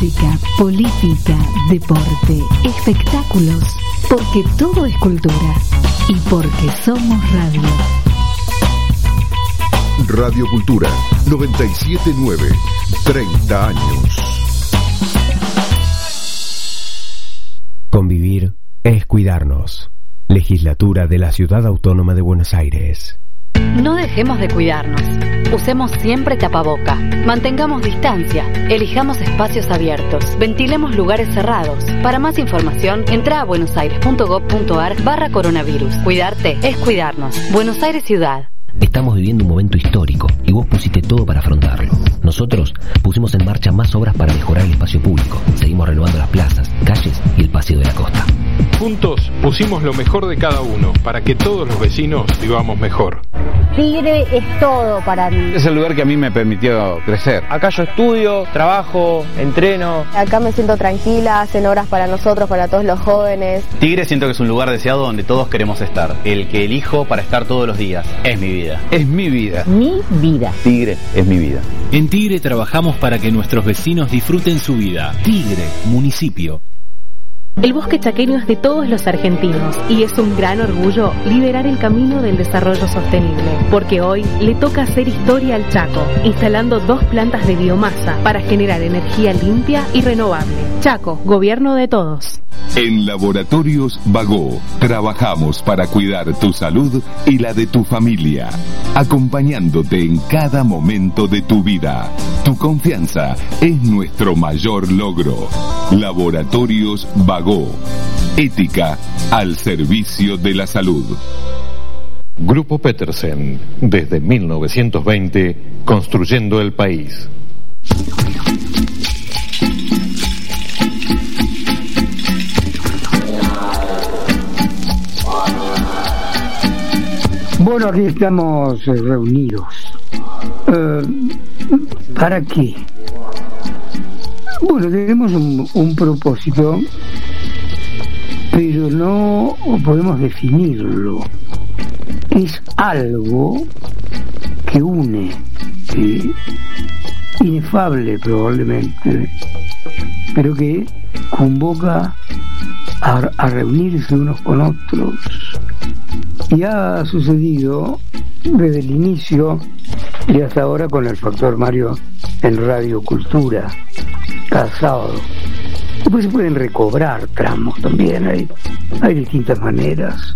música, política, deporte, espectáculos, porque todo es cultura y porque somos radio. Radio Cultura 979, 30 años. Convivir es cuidarnos. Legislatura de la Ciudad Autónoma de Buenos Aires. No dejemos de cuidarnos. Usemos siempre tapaboca. Mantengamos distancia. Elijamos espacios abiertos. Ventilemos lugares cerrados. Para más información, entra a buenosaires.gov.ar/coronavirus. Cuidarte es cuidarnos. Buenos Aires Ciudad. Estamos viviendo un momento histórico y vos pusiste todo para afrontarlo. Nosotros pusimos en marcha más obras para mejorar el espacio público. Seguimos renovando las plazas, calles y el paseo de la costa. Juntos pusimos lo mejor de cada uno para que todos los vecinos vivamos mejor. Tigre es todo para mí. Es el lugar que a mí me permitió crecer. Acá yo estudio, trabajo, entreno. Acá me siento tranquila, hacen horas para nosotros, para todos los jóvenes. Tigre siento que es un lugar deseado donde todos queremos estar. El que elijo para estar todos los días. Es mi vida. Es mi vida. Mi vida. Tigre es mi vida. En Tigre trabajamos para que nuestros vecinos disfruten su vida. Tigre, municipio. El bosque chaqueño es de todos los argentinos y es un gran orgullo liderar el camino del desarrollo sostenible, porque hoy le toca hacer historia al Chaco, instalando 2 plantas de biomasa para generar energía limpia y renovable. Chaco, gobierno de todos. En Laboratorios Bagó trabajamos para cuidar tu salud y la de tu familia, acompañándote en cada momento de tu vida. Tu confianza es nuestro mayor logro. Laboratorios Bagó, ética al servicio de la salud. Grupo Petersen, desde 1920, construyendo el país. Bueno, aquí estamos reunidos. ¿Para qué? Bueno, tenemos un propósito, pero no podemos definirlo. Es algo que une, inefable probablemente, pero que convoca a reunirse unos con otros. Y ha sucedido desde el inicio y hasta ahora con el Factor Mario en Radio Cultura, cada sábado. Después se pueden recobrar tramos también, hay distintas maneras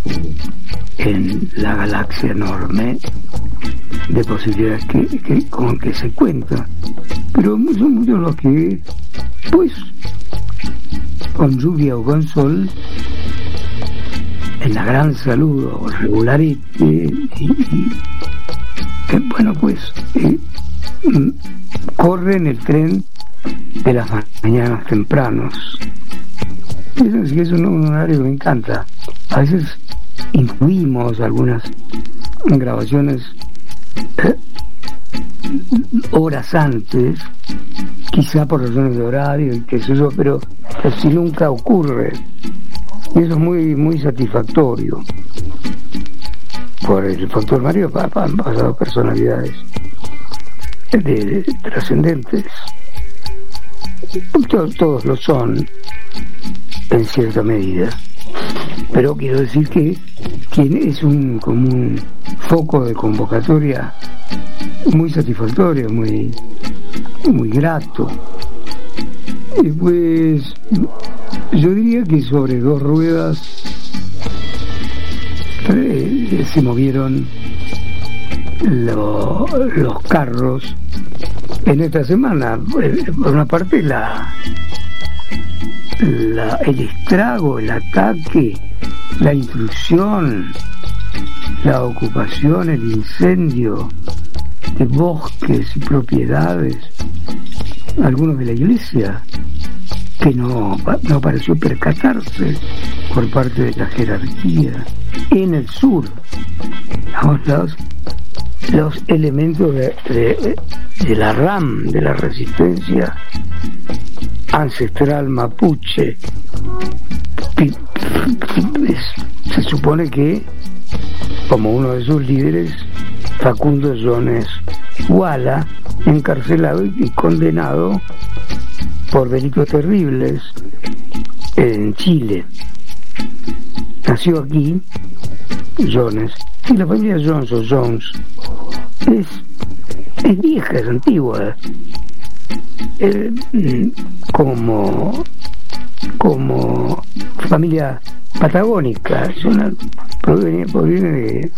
en la galaxia enorme de posibilidades con que se cuenta, pero son muchos los que, pues, con lluvia o con sol, en la gran salud o regularete, bueno, pues corren el tren de las mañanas tempranos. Es un horario que me encanta. A veces incluimos algunas grabaciones horas antes, quizá por razones de horario y qué sé yo, pero así nunca ocurre. Y eso es muy satisfactorio. Por el Factor Mario han pasado personalidades trascendentes. Todos lo son en cierta medida, pero quiero decir que es como un foco de convocatoria muy satisfactorio, muy grato. Y pues yo diría que sobre 2 ruedas se movieron los carros en esta semana. Por una parte el estrago, el ataque, la intrusión, la ocupación, el incendio de bosques y propiedades, algunos de la iglesia, que no pareció percatarse por parte de la jerarquía. En el sur, los elementos de la RAM, de la resistencia ancestral mapuche, se supone que, como uno de sus líderes, Facundo Jones Wala, encarcelado y condenado por delitos terribles en Chile. Nació aquí Jones, y la familia Jones o Jones es vieja, es antigua, como familia patagónica, proviene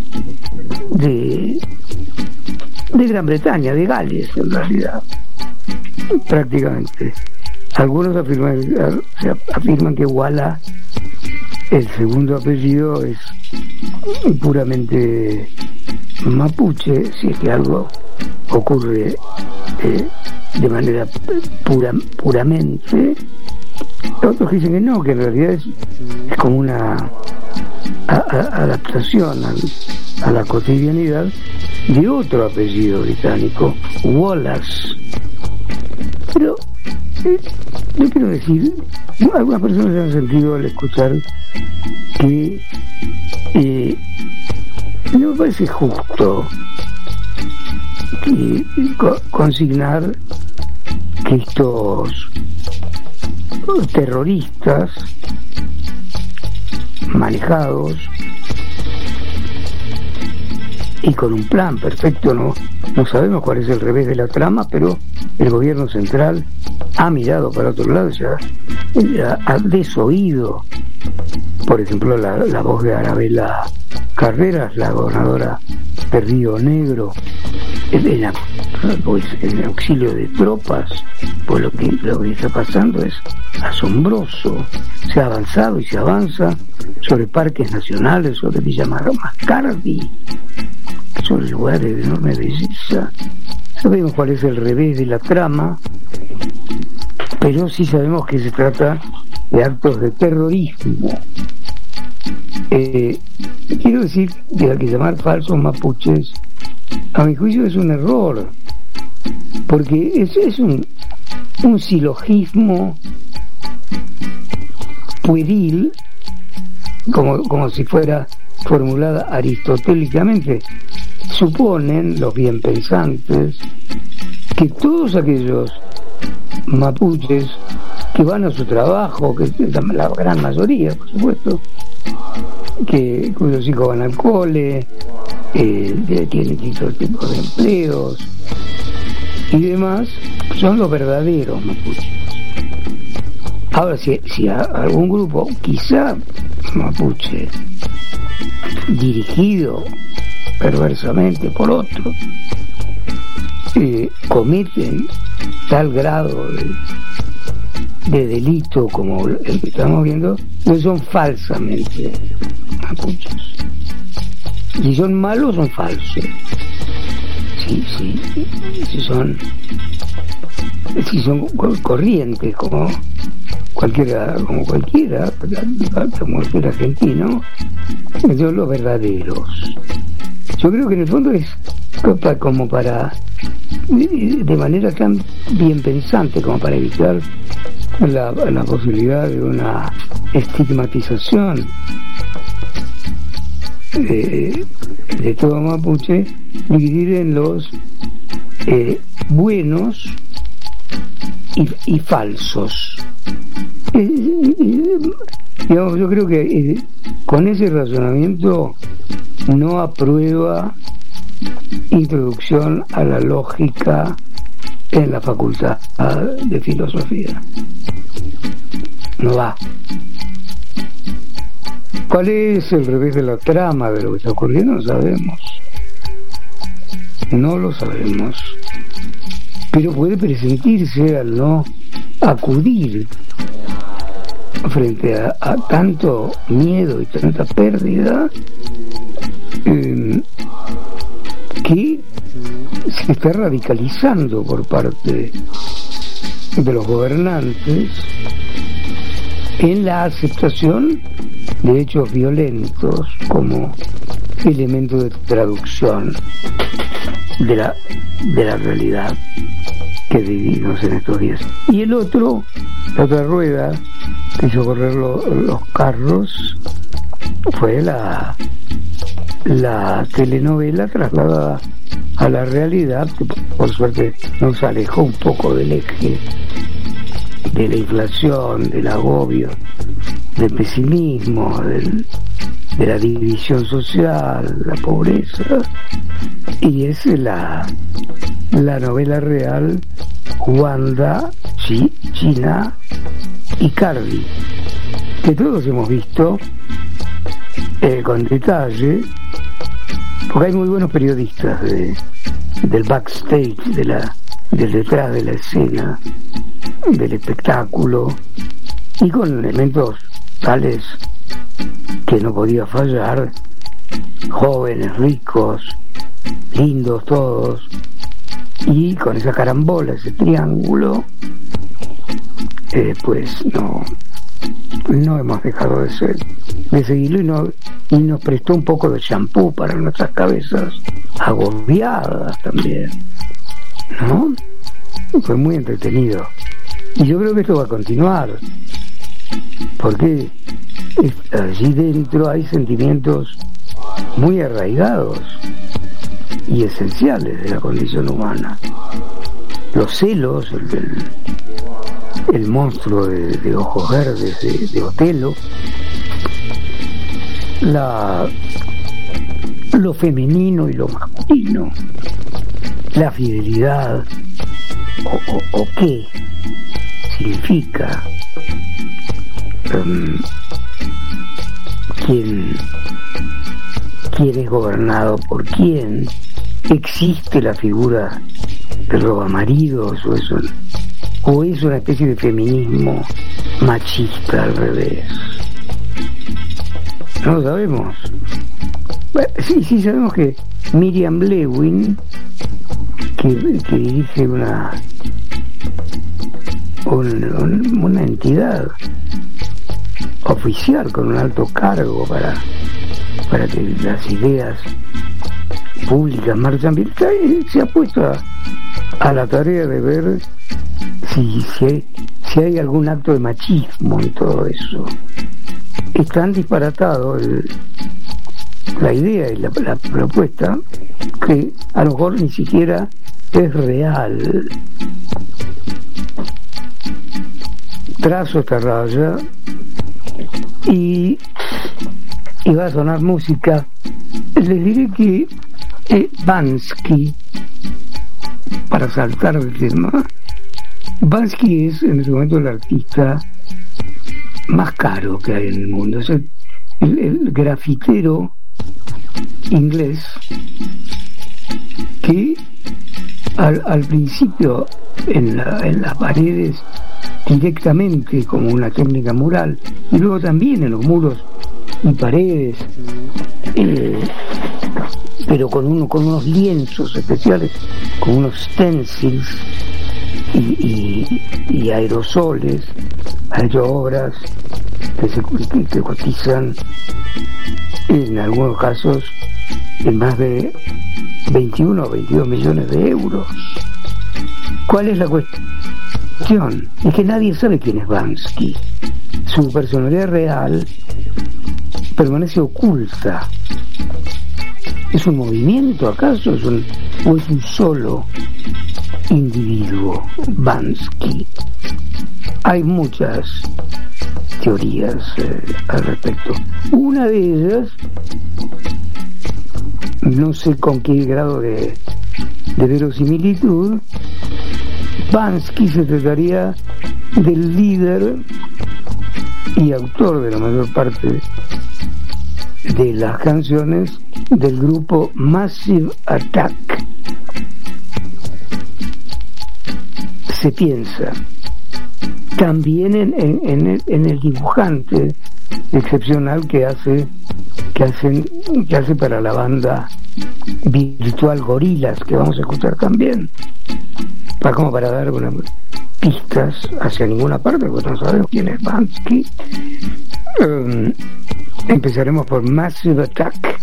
de Gran Bretaña, de Gales en realidad, prácticamente. Algunos afirman que Walla, el segundo apellido, es puramente mapuche, si es que algo ocurre de manera puramente. Otros dicen que no, que en realidad es como una adaptación a la cotidianidad de otro apellido británico, Wallace. Pero yo quiero decir, algunas personas se han sentido al escuchar que no me parece justo consignar que estos terroristas manejados y con un plan perfecto, no sabemos cuál es el revés de la trama, pero el gobierno central ha mirado para otro lado, ya ha desoído, por ejemplo, la voz de Arabella Carreras, la gobernadora de Río Negro, en auxilio de tropas, pues lo que está pasando es asombroso. Se ha avanzado y se avanza sobre parques nacionales, sobre Villa Mascardi, sobre lugares de enorme belleza. Sabemos cuál es el revés de la trama, pero sí sabemos que se trata de actos de terrorismo. Quiero decir que hay que llamar falsos mapuches, a mi juicio, es un error, porque es un silogismo pueril, como si fuera formulada aristotélicamente. Suponen los bien pensantes que todos aquellos mapuches que van a su trabajo, que es la gran mayoría, por supuesto, cuyos hijos van al cole, tienen distintos tipos de empleos y demás, son los verdaderos mapuches. Ahora, si algún grupo, quizá mapuche, dirigido perversamente por otros, cometen tal grado de delito como el que estamos viendo, pues son falsamente mapuches. Si son malos, son falsos. Si son corrientes como cualquiera, como el argentino, son los verdaderos. Yo creo que en el fondo es como para, de manera tan bien pensante, como para evitar la posibilidad de una estigmatización de todo mapuche, dividir en los buenos y falsos. Digamos, yo creo que con ese razonamiento no aprueba introducción a la lógica en la facultad de filosofía. No va. ¿Cuál es el revés de la trama de lo que está ocurriendo? No sabemos. No lo sabemos. Pero puede presentirse al no acudir frente a tanto miedo y tanta pérdida, que se está radicalizando por parte de los gobernantes en la aceptación de hechos violentos como elemento de traducción de la realidad que vivimos en estos días. Y la otra rueda que hizo correr los carros fue la telenovela trasladada a la realidad, que por suerte nos alejó un poco del eje de la inflación, del agobio, del pesimismo, de la división social, la pobreza. Y es la novela real Wanda, China y Cardi, que todos hemos visto con detalle, porque hay muy buenos periodistas del backstage, del detrás de la escena, del espectáculo, y con elementos tales que no podía fallar, jóvenes, ricos, lindos todos, y con esa carambola, ese triángulo, pues no hemos dejado de seguirlo, y nos prestó un poco de champú para nuestras cabezas agobiadas también, ¿no? Fue muy entretenido, y yo creo que esto va a continuar, porque allí dentro hay sentimientos muy arraigados y esenciales de la condición humana. Los celos, el monstruo de ojos verdes de Otelo, lo femenino y lo masculino, la fidelidad, o qué significa, quién es gobernado por quién, existe la figura del robamaridos, o es una especie de feminismo machista al revés. No lo sabemos. Sí sabemos que Miriam Lewin, que dirige una entidad oficial con un alto cargo para que las ideas públicas marchan bien, se ha puesto a la tarea de ver si hay algún acto de machismo en todo eso. Es tan disparatado la idea y la propuesta que a lo mejor ni siquiera es real. Trazo esta raya y va a sonar música. Les diré que Bansky, para saltar del tema, Bansky es en este momento el artista más caro que hay en el mundo. Es el grafitero inglés que al principio en las paredes directamente como una técnica mural, y luego también en los muros y paredes, pero con unos lienzos especiales, con unos stencils y aerosoles. Ha hecho obras que cotizan en algunos casos en más de 21 o 22 millones de euros. ¿Cuál es la cuestión? Es que nadie sabe quién es Bansky. Su personalidad real permanece oculta. ¿Es un movimiento acaso? ¿O es un solo individuo, Bansky? Hay muchas teorías al respecto. Una de ellas, no sé con qué grado de verosimilitud, Bansky se trataría del líder y autor de la mayor parte de las canciones del grupo Massive Attack. Se piensa también en el dibujante excepcional que hace para la banda virtual Gorilas, que vamos a escuchar también, para dar unas pistas hacia ninguna parte, porque no sabemos quién es Bansky. Empezaremos por Massive Attack.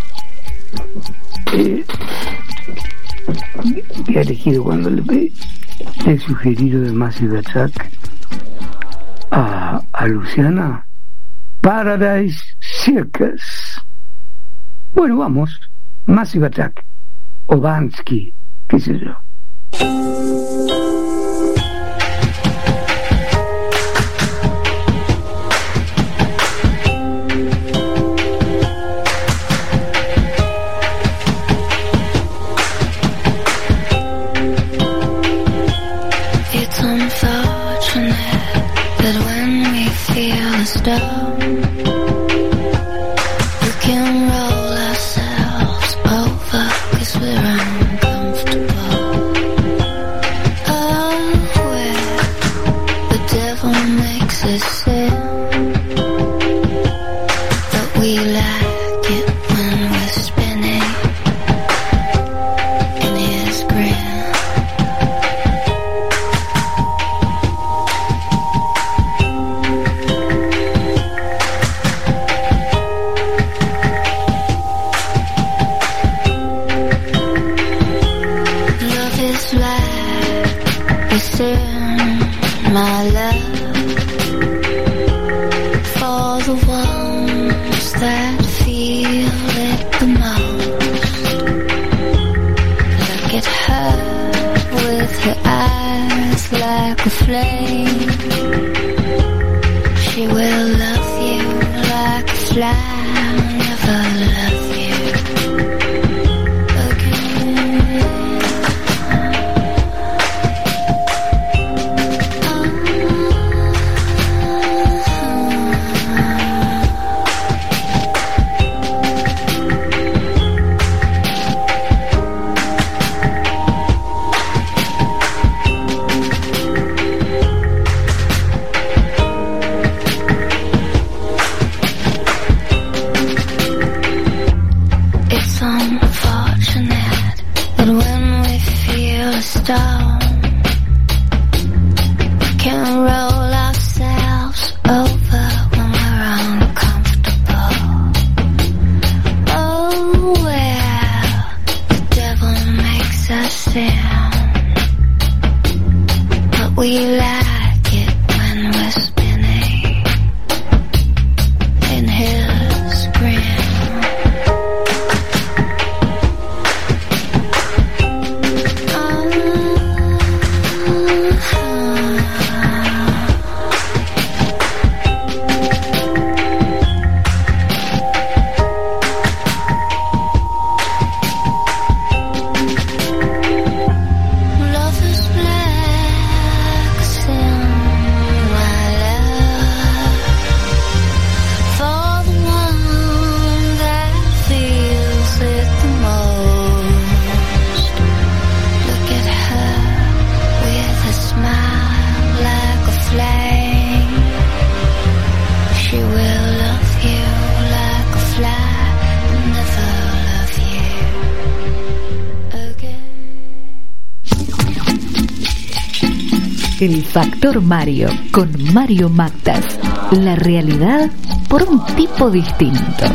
He elegido cuando le he sugerido de Massive Attack a Luciana Paradise Circus. Bueno, vamos, Massive Attack o Bansky, qué sé yo. down. We can roll ourselves over 'cause we're uncomfortable. Oh, where the devil makes us sin, but we like it when we're spinning in his grin. My love for the ones that feel it the most. Look at her with her eyes like a flame. She will love you like a fly, never love you again. Can roll ourselves over when we're uncomfortable. Oh, well, the devil makes us sin, but we like it when we're spinning in his grin. El Factor Mario, con Mario Mactas. La realidad por un tipo distinto.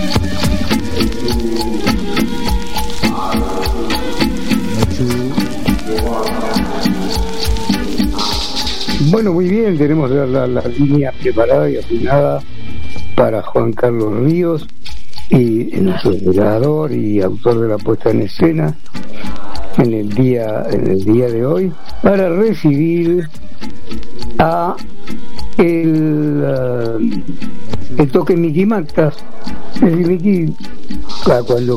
Bueno, muy bien, tenemos la línea preparada y afinada para Juan Carlos Ríos, y nuestro creador y autor de la puesta en escena en el día de hoy, para recibir a el toque Miki Mactas. Miki, cuando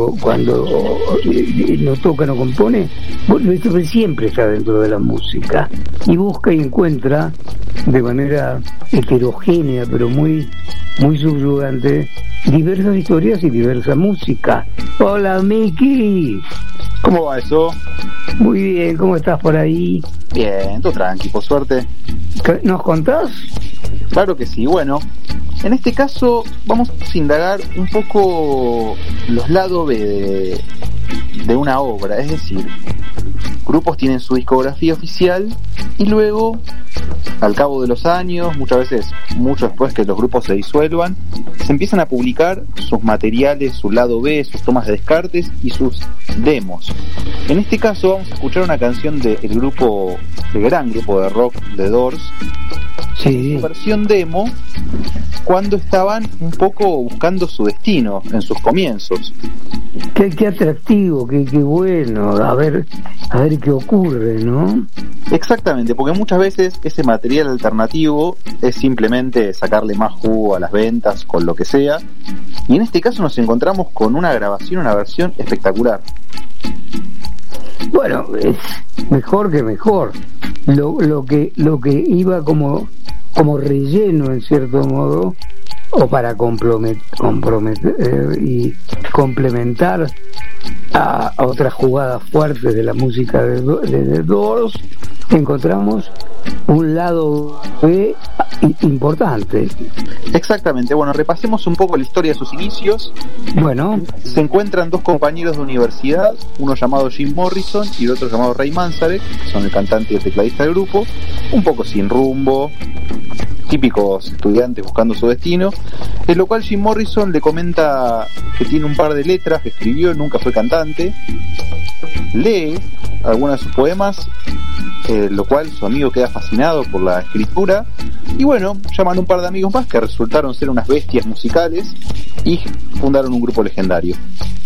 no toca, no compone, bueno, esto siempre está dentro de la música y busca y encuentra de manera heterogénea pero muy subyugante diversas historias y diversa música. Hola Miki. ¿Cómo va eso? Muy bien, ¿cómo estás por ahí? Bien, todo tranqui, por suerte. ¿Nos contás? Claro que sí. Bueno, en este caso vamos a indagar un poco los lados B de una obra, es decir, grupos tienen su discografía oficial y luego, al cabo de los años, muchas veces mucho después que los grupos se disuelvan, se empiezan a publicar sus materiales, su lado B, sus tomas de descartes y sus demos. En este caso vamos a escuchar una canción del gran grupo de rock The Doors, sí, su versión demo, cuando estaban un poco buscando su destino en sus comienzos. Qué atractivo, qué bueno, a ver qué ocurre, ¿no? Exactamente, porque muchas veces ese material alternativo es simplemente sacarle más jugo a las ventas con lo que sea, y en este caso nos encontramos con una grabación, una versión espectacular. Bueno, es mejor que mejor. Lo que iba como como relleno en cierto modo, o para comprometer y complementar a otras jugadas fuertes de la música de The Doors, encontramos un lado B importante. Exactamente. Bueno, repasemos un poco la historia de sus inicios. Bueno, se encuentran dos compañeros de universidad, uno llamado Jim Morrison y el otro llamado Ray Manzarek, que son el cantante y el tecladista del grupo, un poco sin rumbo, típicos estudiantes buscando su destino, en lo cual Jim Morrison le comenta que tiene un par de letras que escribió, nunca fue cantante, lee algunos de sus poemas, lo cual su amigo queda fascinado por la escritura, y bueno, llaman un par de amigos más que resultaron ser unas bestias musicales y fundaron un grupo legendario.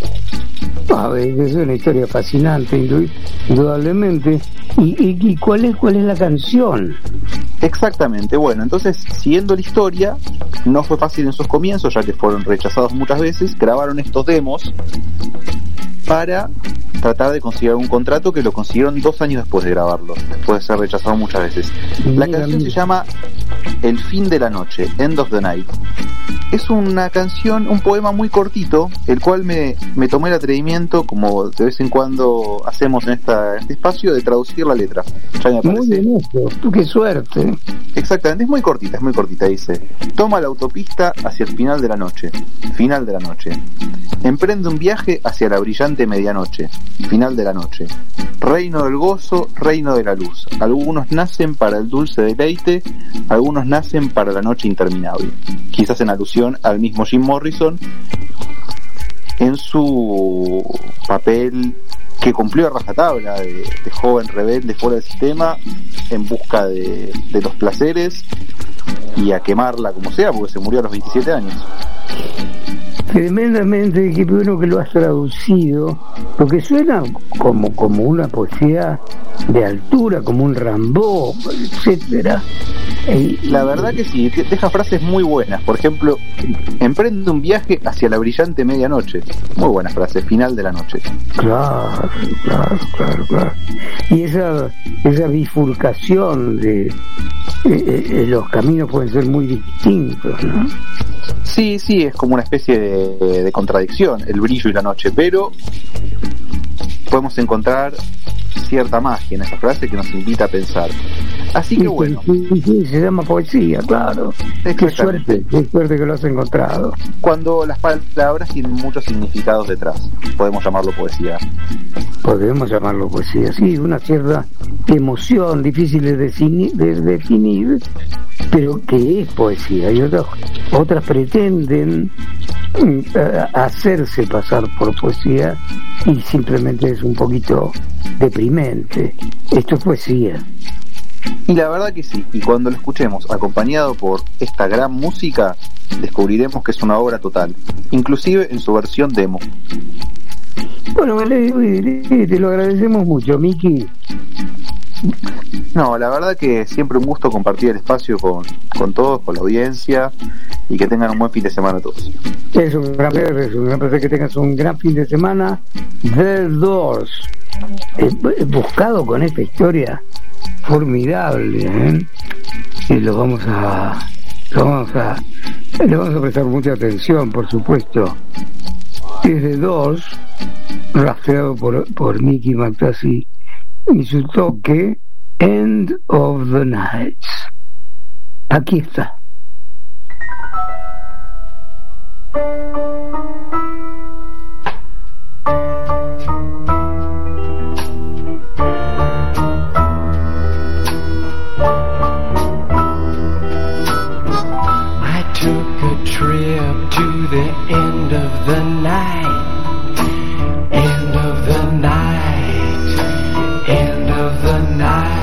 Es una historia fascinante, indudablemente. ¿Y cuál es la canción? Exactamente. Bueno, entonces, siguiendo la historia, no fue fácil en sus comienzos, ya que fueron rechazados muchas veces. Grabaron estos demos para tratar de conseguir un contrato, que lo consiguieron 2 años después de grabarlo, después de ser rechazado muchas veces. La canción se llama El fin de la noche, End of the Night. Es una canción, un poema muy cortito, el cual me tomé el atrevimiento, como de vez en cuando hacemos en este espacio, de traducir la letra. Ya me muy bien hecho, tú qué suerte. Exactamente, es muy cortita, dice: toma la autopista hacia el final de la noche, emprende un viaje hacia la brillante medianoche, final de la noche, reino del gozo, reino de la luz. Algunos nacen para el dulce deleite, algunos nacen para la noche interminable. Quizás en alusión al mismo Jim Morrison en su papel que cumplió a rajatabla de joven rebelde fuera del sistema, en busca de los placeres y a quemarla como sea, porque se murió a los 27 años. Tremendamente, qué bueno que lo has traducido, porque suena como una poesía de altura, como un Rimbaud, etcétera. La verdad que sí, deja frases muy buenas. Por ejemplo, emprende un viaje hacia la brillante medianoche. Muy buenas frases, final de la noche. Claro. Y esa bifurcación de los caminos pueden ser muy distintos, ¿no? Sí, es como una especie de contradicción, el brillo y la noche, pero podemos encontrar cierta magia en esa frase que nos invita a pensar. Así que bueno. Sí, se llama poesía, claro. Qué suerte que lo has encontrado. Cuando las palabras tienen muchos significados detrás, podemos llamarlo poesía. Sí, una cierta emoción difícil de definir, pero que es poesía. Y otras pretenden hacerse pasar por poesía y simplemente es un poquito deprimente. Esto es poesía. Y la verdad que sí, y cuando lo escuchemos acompañado por esta gran música, descubriremos que es una obra total, inclusive en su versión demo. Bueno, te lo agradecemos mucho, Miki. No, la verdad que siempre un gusto compartir el espacio con todos, con la audiencia, y que tengan un buen fin de semana todos. Es un gran placer que tengas un gran fin de semana. The Doors, buscado con esta historia formidable, y le vamos a prestar mucha atención, por supuesto. Es The Doors, rastreado por Mickey McTassie y su toque End of the Night. Aquí está. I took a trip to the end of the night, end of the night, end of the night.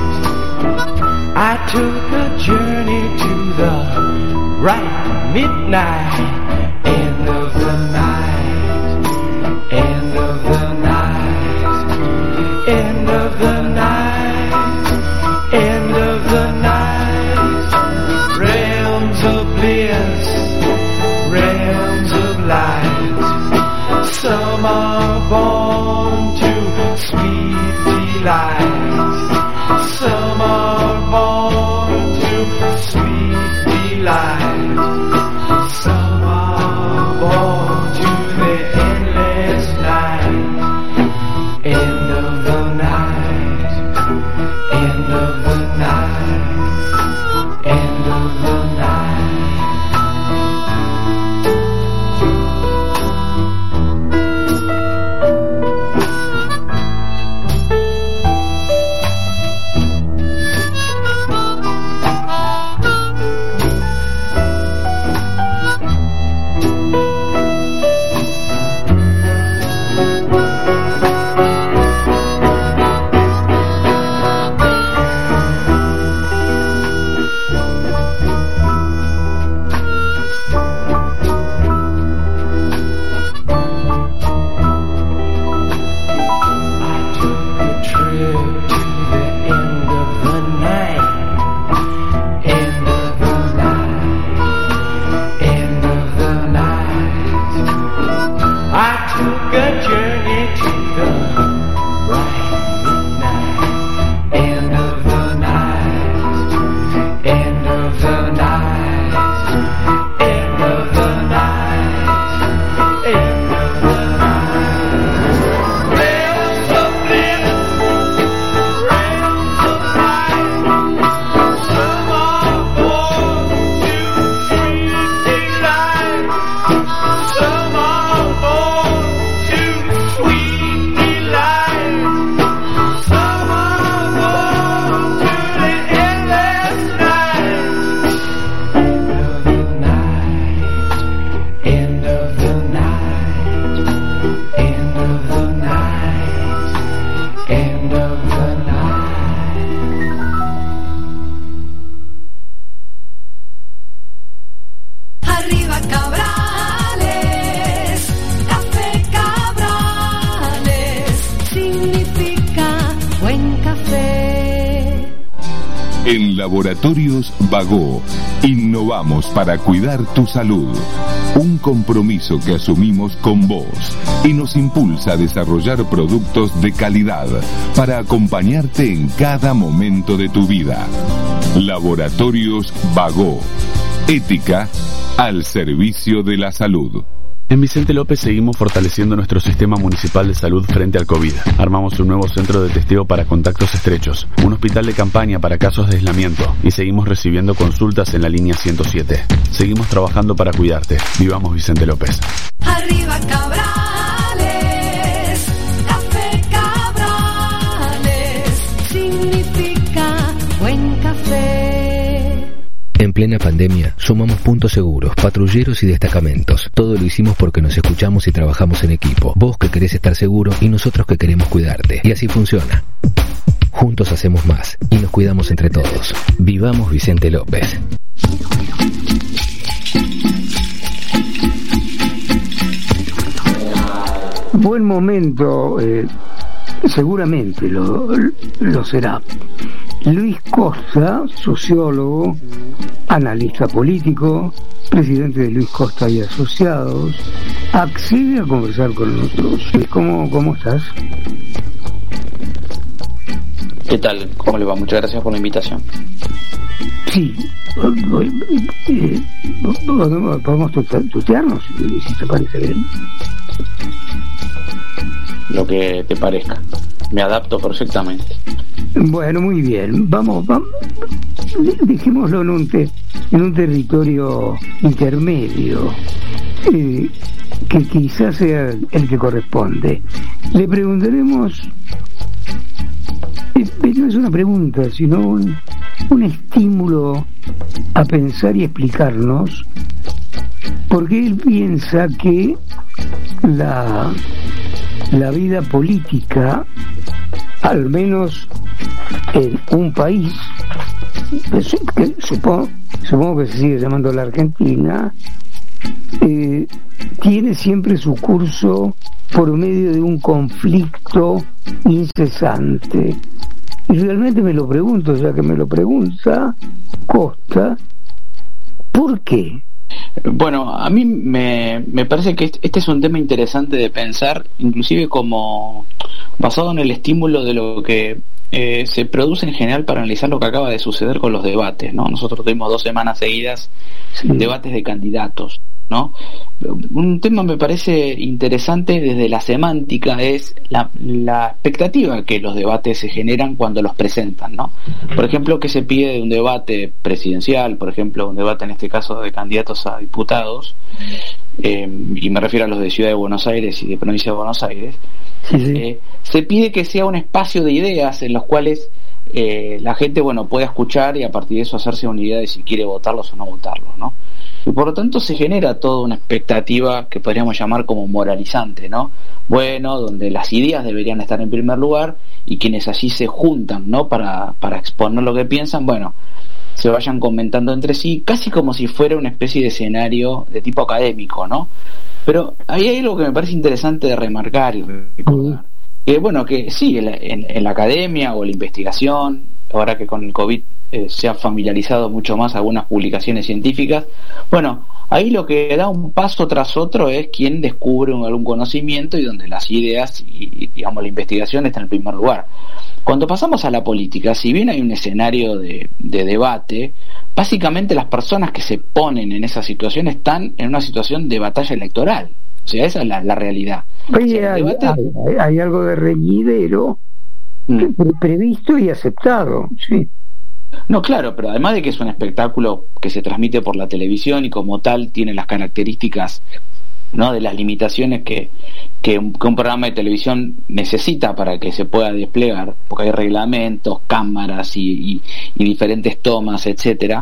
I took a journey to the right midnight, end of the night, end of the night, end of the night, end of the night. Realms of bliss, realms of light. Some are born to sweet delight. Some are born to En Laboratorios Bagó, innovamos para cuidar tu salud. Un compromiso que asumimos con vos y nos impulsa a desarrollar productos de calidad para acompañarte en cada momento de tu vida. Laboratorios Bagó. Ética al servicio de la salud. En Vicente López seguimos fortaleciendo nuestro sistema municipal de salud frente al COVID. Armamos un nuevo centro de testeo para contactos estrechos, un hospital de campaña para casos de aislamiento y seguimos recibiendo consultas en la línea 107. Seguimos trabajando para cuidarte. Vivamos Vicente López. Arriba Cabrales, café Cabrales, significa buen café. En plena pandemia, sumamos puntos seguros, patrulleros y destacamentos. Todo lo hicimos porque nos escuchamos y trabajamos en equipo. Vos que querés estar seguro y nosotros que queremos cuidarte. Y así funciona. Juntos hacemos más y nos cuidamos entre todos. Vivamos Vicente López. Buen momento, seguramente lo será. Luis Costa, sociólogo, analista político, presidente de Luis Costa y Asociados, accede a conversar con nosotros. ¿Cómo estás? ¿Qué tal? ¿Cómo le va? Muchas gracias por la invitación. Sí, podemos tutearnos, si te parece bien. Lo que te parezca. Me adapto perfectamente. Bueno, muy bien. Vamos. Dejémoslo en un territorio intermedio, que quizás sea el que corresponde. Le preguntaremos, no es una pregunta, sino un estímulo a pensar y explicarnos, porque él piensa que la vida política, al menos en un país, que supongo que se sigue llamando la Argentina, tiene siempre su curso por medio de un conflicto incesante. Y realmente me lo pregunto, ya que me lo pregunta Costa, ¿por qué? Bueno, a mí me parece que este es un tema interesante de pensar, inclusive como basado en el estímulo de lo que se produce en general para analizar lo que acaba de suceder con los debates, ¿no? Nosotros tuvimos 2 semanas seguidas debates de candidatos, ¿no? Un tema me parece interesante desde la semántica es la expectativa que los debates se generan cuando los presentan, ¿no? Por ejemplo, ¿qué se pide de un debate presidencial? Por ejemplo, un debate en este caso de candidatos a diputados, y me refiero a los de Ciudad de Buenos Aires y de Provincia de Buenos Aires. Se pide que sea un espacio de ideas en los cuales la gente, pueda escuchar y a partir de eso hacerse una idea de si quiere votarlos o no votarlos, ¿no? Y por lo tanto se genera toda una expectativa que podríamos llamar como moralizante, ¿no? Donde las ideas deberían estar en primer lugar y quienes allí se juntan, ¿no? Para exponer lo que piensan, se vayan comentando entre sí, casi como si fuera una especie de escenario de tipo académico, ¿no? Pero ahí hay algo que me parece interesante de remarcar y recordar. Que sí, en la academia o la investigación, ahora que con el COVID se han familiarizado mucho más algunas publicaciones científicas, ahí lo que da un paso tras otro es quien descubre algún conocimiento y donde las ideas y la investigación está en el primer lugar. Cuando pasamos a la política, si bien hay un escenario de debate, básicamente las personas que se ponen en esa situación están en una situación de batalla electoral. O sea, esa es la realidad. Oye, hay algo de reñidero previsto y aceptado, sí. No, claro, pero además de que es un espectáculo que se transmite por la televisión y como tal tiene las características, ¿no?, de las limitaciones que un programa de televisión necesita para que se pueda desplegar, porque hay reglamentos, cámaras y diferentes tomas, etcétera.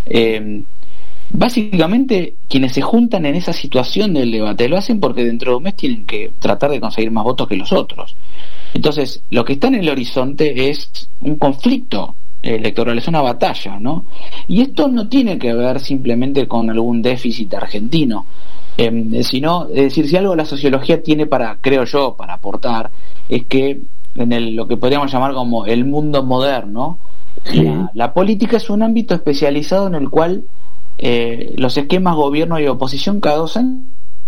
Básicamente quienes se juntan en esa situación del debate lo hacen porque dentro de un mes tienen que tratar de conseguir más votos que los otros. Entonces lo que está en el horizonte es un conflicto electoral, es una batalla, ¿no? Y esto no tiene que ver simplemente con algún déficit argentino, sino, es decir, si algo la sociología tiene creo yo, para aportar, es que en lo que podríamos llamar como el mundo moderno, Sí. La política es un ámbito especializado en el cual los esquemas gobierno y oposición cada 2 años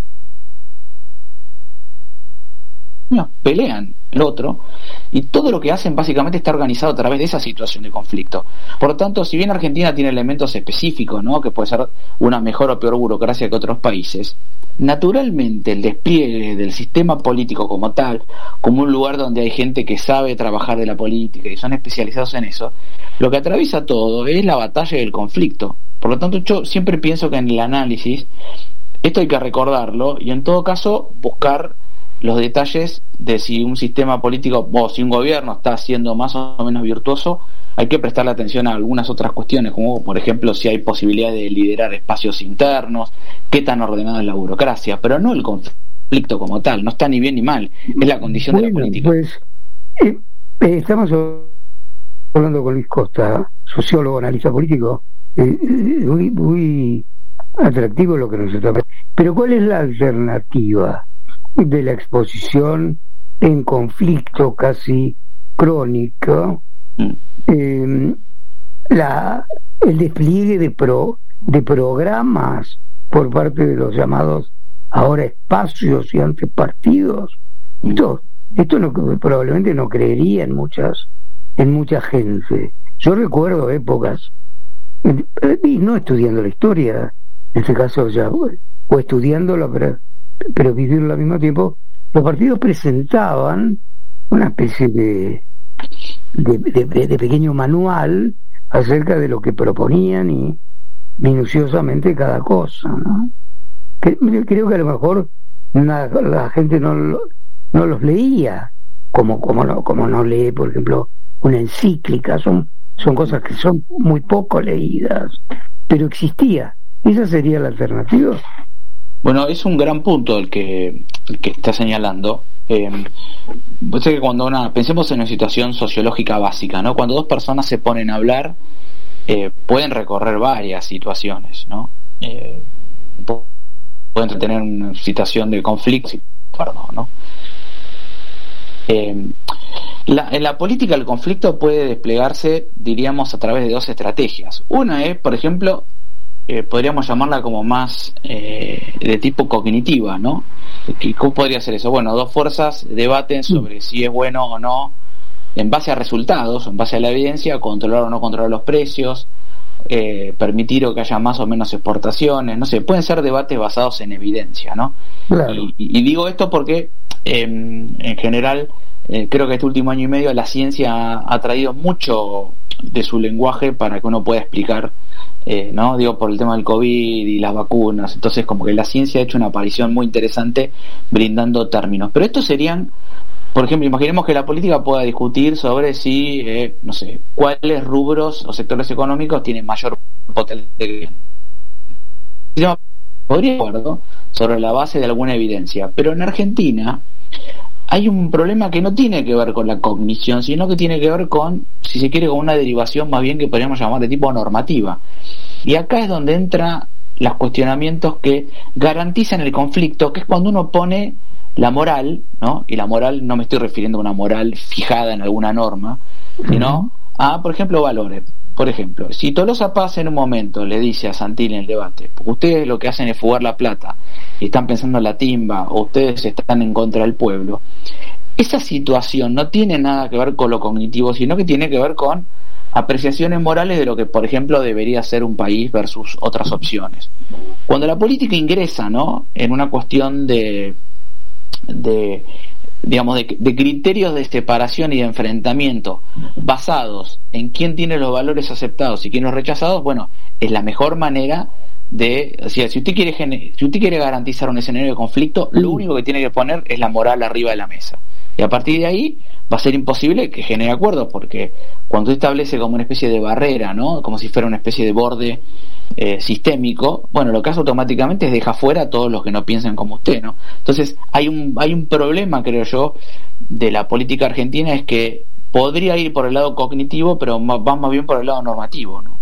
pelean el otro, y todo lo que hacen básicamente está organizado a través de esa situación de conflicto. Por lo tanto, si bien Argentina tiene elementos específicos, ¿no?, que puede ser una mejor o peor burocracia que otros países, naturalmente el despliegue del sistema político como tal, como un lugar donde hay gente que sabe trabajar de la política y son especializados en eso, lo que atraviesa todo es la batalla y el conflicto. Por lo tanto, yo siempre pienso que en el análisis esto hay que recordarlo y en todo caso buscar los detalles de si un sistema político o si un gobierno está siendo más o menos virtuoso. Hay que prestarle atención a algunas otras cuestiones, como por ejemplo si hay posibilidad de liderar espacios internos, qué tan ordenada es la burocracia, pero no el conflicto como tal. No está ni bien ni mal, es la condición de la política. Pues estamos hablando con Luis Costa, sociólogo, analista político, muy atractivo lo que nos está pasando. Pero ¿cuál es la alternativa de la exposición en conflicto casi crónico? El despliegue de programas por parte de los llamados ahora espacios y antes partidos. Esto no, probablemente no creería en mucha gente. Yo recuerdo épocas, y no estudiando la historia, en este caso ya, o estudiándola, pero vivirlo al mismo tiempo, los partidos presentaban una especie de pequeño manual acerca de lo que proponían y minuciosamente cada cosa, ¿no? Creo que a lo mejor la gente no los leía como no lee, por ejemplo, una encíclica. Son cosas que son muy poco leídas, pero existía. ¿Esa sería la alternativa? Bueno, es un gran punto el que está señalando. Pues es que pensemos en una situación sociológica básica, ¿no? Cuando dos personas se ponen a hablar, pueden recorrer varias situaciones, ¿no? Pueden tener una situación de conflicto, ¿no? En la política el conflicto puede desplegarse, diríamos, a través de 2 estrategias. Una es, por ejemplo, podríamos llamarla como más de tipo cognitiva, ¿no? ¿Cómo podría ser eso? Bueno, 2 fuerzas debaten sobre si es bueno o no, en base a resultados, en base a la evidencia, controlar o no controlar los precios, permitir o que haya más o menos exportaciones, no sé, pueden ser debates basados en evidencia, ¿no? Claro. Y digo esto porque en general creo que este último año y medio la ciencia ha traído mucho de su lenguaje para que uno pueda explicar, ¿no? Digo, por el tema del COVID y las vacunas. Entonces como que la ciencia ha hecho una aparición muy interesante brindando términos, pero estos serían, por ejemplo, imaginemos que la política pueda discutir sobre si no sé, cuáles rubros o sectores económicos tienen mayor potencial. Podría acuerdo sobre la base de alguna evidencia, pero en Argentina hay un problema que no tiene que ver con la cognición, sino que tiene que ver con, si se quiere, con una derivación más bien que podríamos llamar de tipo normativa. Y acá es donde entran los cuestionamientos que garantizan el conflicto, que es cuando uno pone la moral, ¿no? Y la moral no me estoy refiriendo a una moral fijada en alguna norma, sino a, por ejemplo, valores. Por ejemplo, si Tolosa Paz en un momento le dice a Santilli en el debate, porque ustedes lo que hacen es fugar la plata y están pensando en la timba, o ustedes están en contra del pueblo, esa situación no tiene nada que ver con lo cognitivo, sino que tiene que ver con apreciaciones morales de lo que, por ejemplo, debería ser un país versus otras opciones. Cuando la política ingresa, ¿no?, en una cuestión de criterios de separación y de enfrentamiento basados en quién tiene los valores aceptados y quién los rechazados, bueno, es la mejor manera de, o sea, si usted quiere garantizar un escenario de conflicto, lo único que tiene que poner es la moral arriba de la mesa, y a partir de ahí va a ser imposible que genere acuerdos, porque cuando usted establece como una especie de barrera, ¿no?, como si fuera una especie de borde sistémico, bueno, lo que hace automáticamente es dejar fuera a todos los que no piensan como usted, ¿no? Entonces hay un problema, creo yo, de la política argentina, es que podría ir por el lado cognitivo, pero va más bien por el lado normativo, ¿no?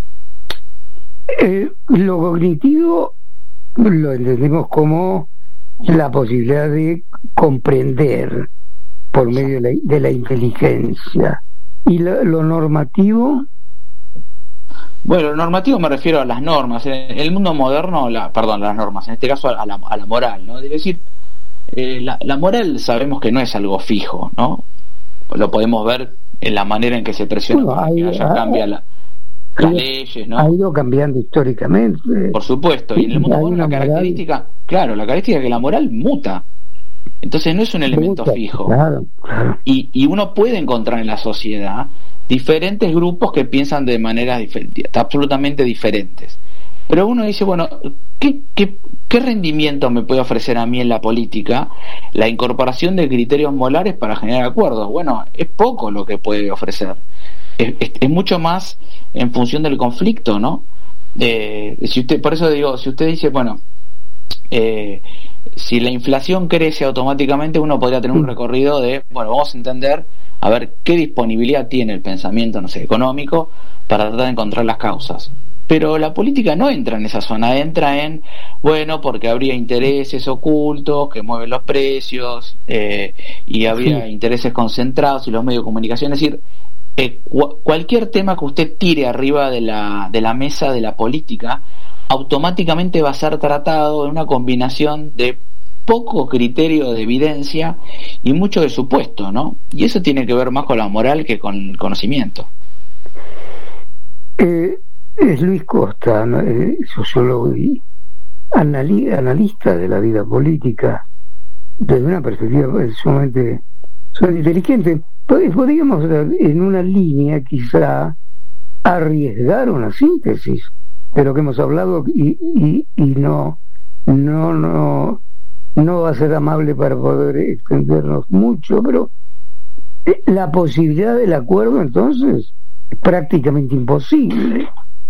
Lo cognitivo lo entendemos como la posibilidad de comprender por medio de la inteligencia, y lo normativo Bueno, lo normativo me refiero a las normas. En el mundo moderno, las normas, en este caso a la moral, ¿no? Es decir, la moral sabemos que no es algo fijo, ¿no? Lo podemos ver en la manera en que se presiona para que cambia las leyes, ¿no? Ha ido cambiando históricamente. Por supuesto, y en el mundo moderno la característica es que la moral muta. Entonces no es un elemento fijo. Claro. Y uno puede encontrar en la sociedad diferentes grupos que piensan de maneras absolutamente diferentes. Pero uno dice, bueno, ¿qué rendimiento me puede ofrecer a mí en la política la incorporación de criterios morales para generar acuerdos? Bueno, es poco lo que puede ofrecer. Es mucho más en función del conflicto, ¿no? Por eso digo, si usted dice, bueno, si la inflación crece automáticamente, uno podría tener un recorrido de, bueno, vamos a entender a ver qué disponibilidad tiene el pensamiento, no sé, económico para tratar de encontrar las causas. Pero la política no entra en esa zona, entra en, bueno, porque habría intereses ocultos que mueven los precios, y habría intereses concentrados y los medios de comunicación. Es decir, cualquier tema que usted tire arriba de la mesa de la política automáticamente va a ser tratado en una combinación de poco criterio de evidencia y mucho de supuesto, ¿no? Y eso tiene que ver más con la moral que con el conocimiento. Es Luis Costa, sociólogo y analista de la vida política desde una perspectiva sumamente inteligente. Podríamos en una línea quizá arriesgar una síntesis de lo que hemos hablado y no va a ser amable para poder extendernos mucho, pero la posibilidad del acuerdo entonces es prácticamente imposible.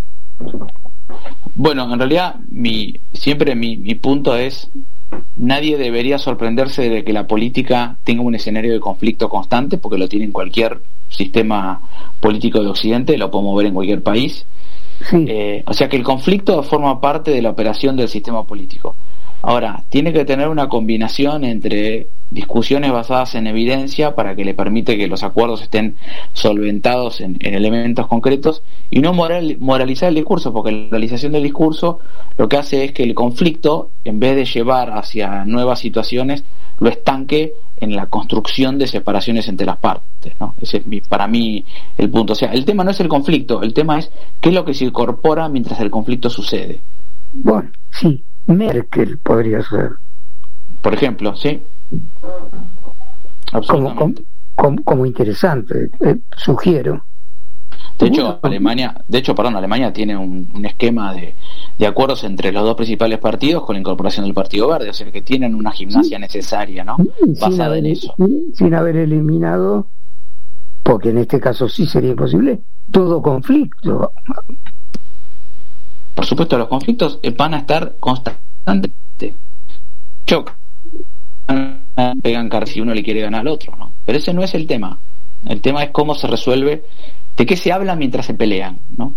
Bueno, en realidad mi punto es: nadie debería sorprenderse de que la política tenga un escenario de conflicto constante, porque lo tiene en cualquier sistema político de Occidente, lo podemos ver en cualquier país. Sí. O sea que el conflicto forma parte de la operación del sistema político. Ahora, tiene que tener una combinación entre discusiones basadas en evidencia para que le permite que los acuerdos estén solventados en elementos concretos, y no moralizar el discurso, porque la moralización del discurso lo que hace es que el conflicto, en vez de llevar hacia nuevas situaciones, lo estanque en la construcción de separaciones entre las partes, ¿no? Ese es para mí el punto. O sea, el tema no es el conflicto, el tema es qué es lo que se incorpora mientras el conflicto sucede. Bueno, sí, Merkel podría ser, por ejemplo, sí, absolutamente, como interesante, sugiero. De hecho, Alemania tiene un esquema de acuerdos entre los dos principales partidos con la incorporación del Partido Verde, o sea que tienen una gimnasia necesaria, ¿no? Basada en eso. Sin haber eliminado, porque en este caso sí sería imposible, todo conflicto. Por supuesto, los conflictos van a estar constantemente. Pegan cara si uno le quiere ganar al otro, ¿no? Pero ese no es el tema. El tema es cómo se resuelve, de qué se habla mientras se pelean, ¿no?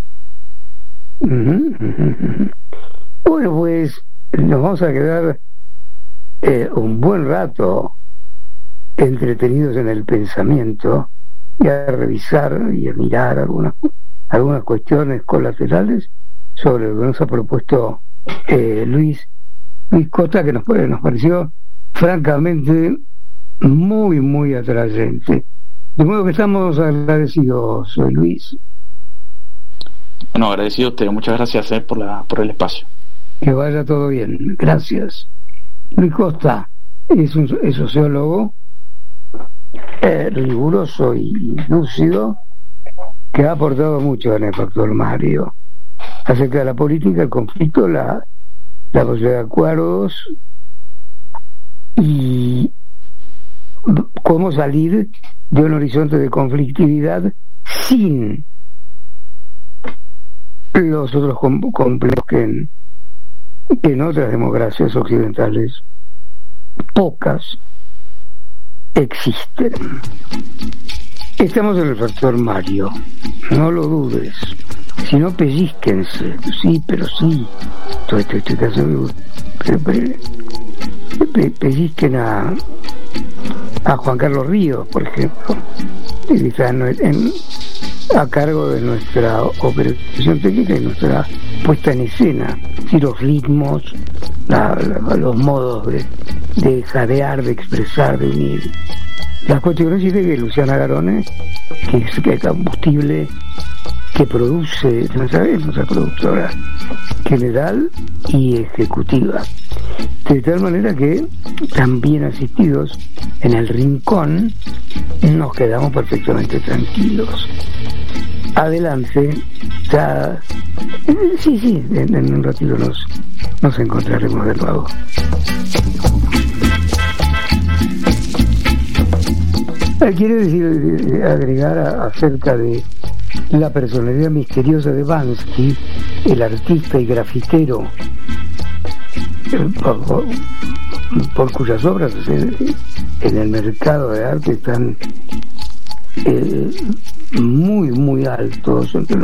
Bueno, pues nos vamos a quedar un buen rato entretenidos en el pensamiento y a revisar y a mirar algunas cuestiones colaterales sobre lo que nos ha propuesto Luis Costa, que nos pareció francamente muy, muy atrayente. De modo que estamos agradecidos, Luis. Bueno, agradecido a usted, muchas gracias por el espacio. Que vaya todo bien, gracias. Luis Costa es sociólogo riguroso y lúcido, que ha aportado mucho en el Factor Mario acerca de la política, el conflicto, la posibilidad de acuerdos y cómo salir de un horizonte de conflictividad sin los otros complejos que en otras democracias occidentales pocas existen. Estamos en el Factor Mario, no lo dudes, si no pellizquense, sí, pero sí, todo este caso, pellizquen a Juan Carlos Ríos, por ejemplo, que está en a cargo de nuestra operación técnica y nuestra puesta en escena, y los ritmos, los modos de jadear, de expresar, de unir. Las cuestiones dice que Luciana Garone, que es el combustible que produce, nuestra productora general y ejecutiva. De tal manera que, también asistidos en el rincón, nos quedamos perfectamente tranquilos. Adelante, ya. Sí, en un ratito nos encontraremos de nuevo. Quiero decir, agregar acerca de la personalidad misteriosa de Bansky, el artista y grafitero, por cuyas obras en el mercado de arte están muy altos, entre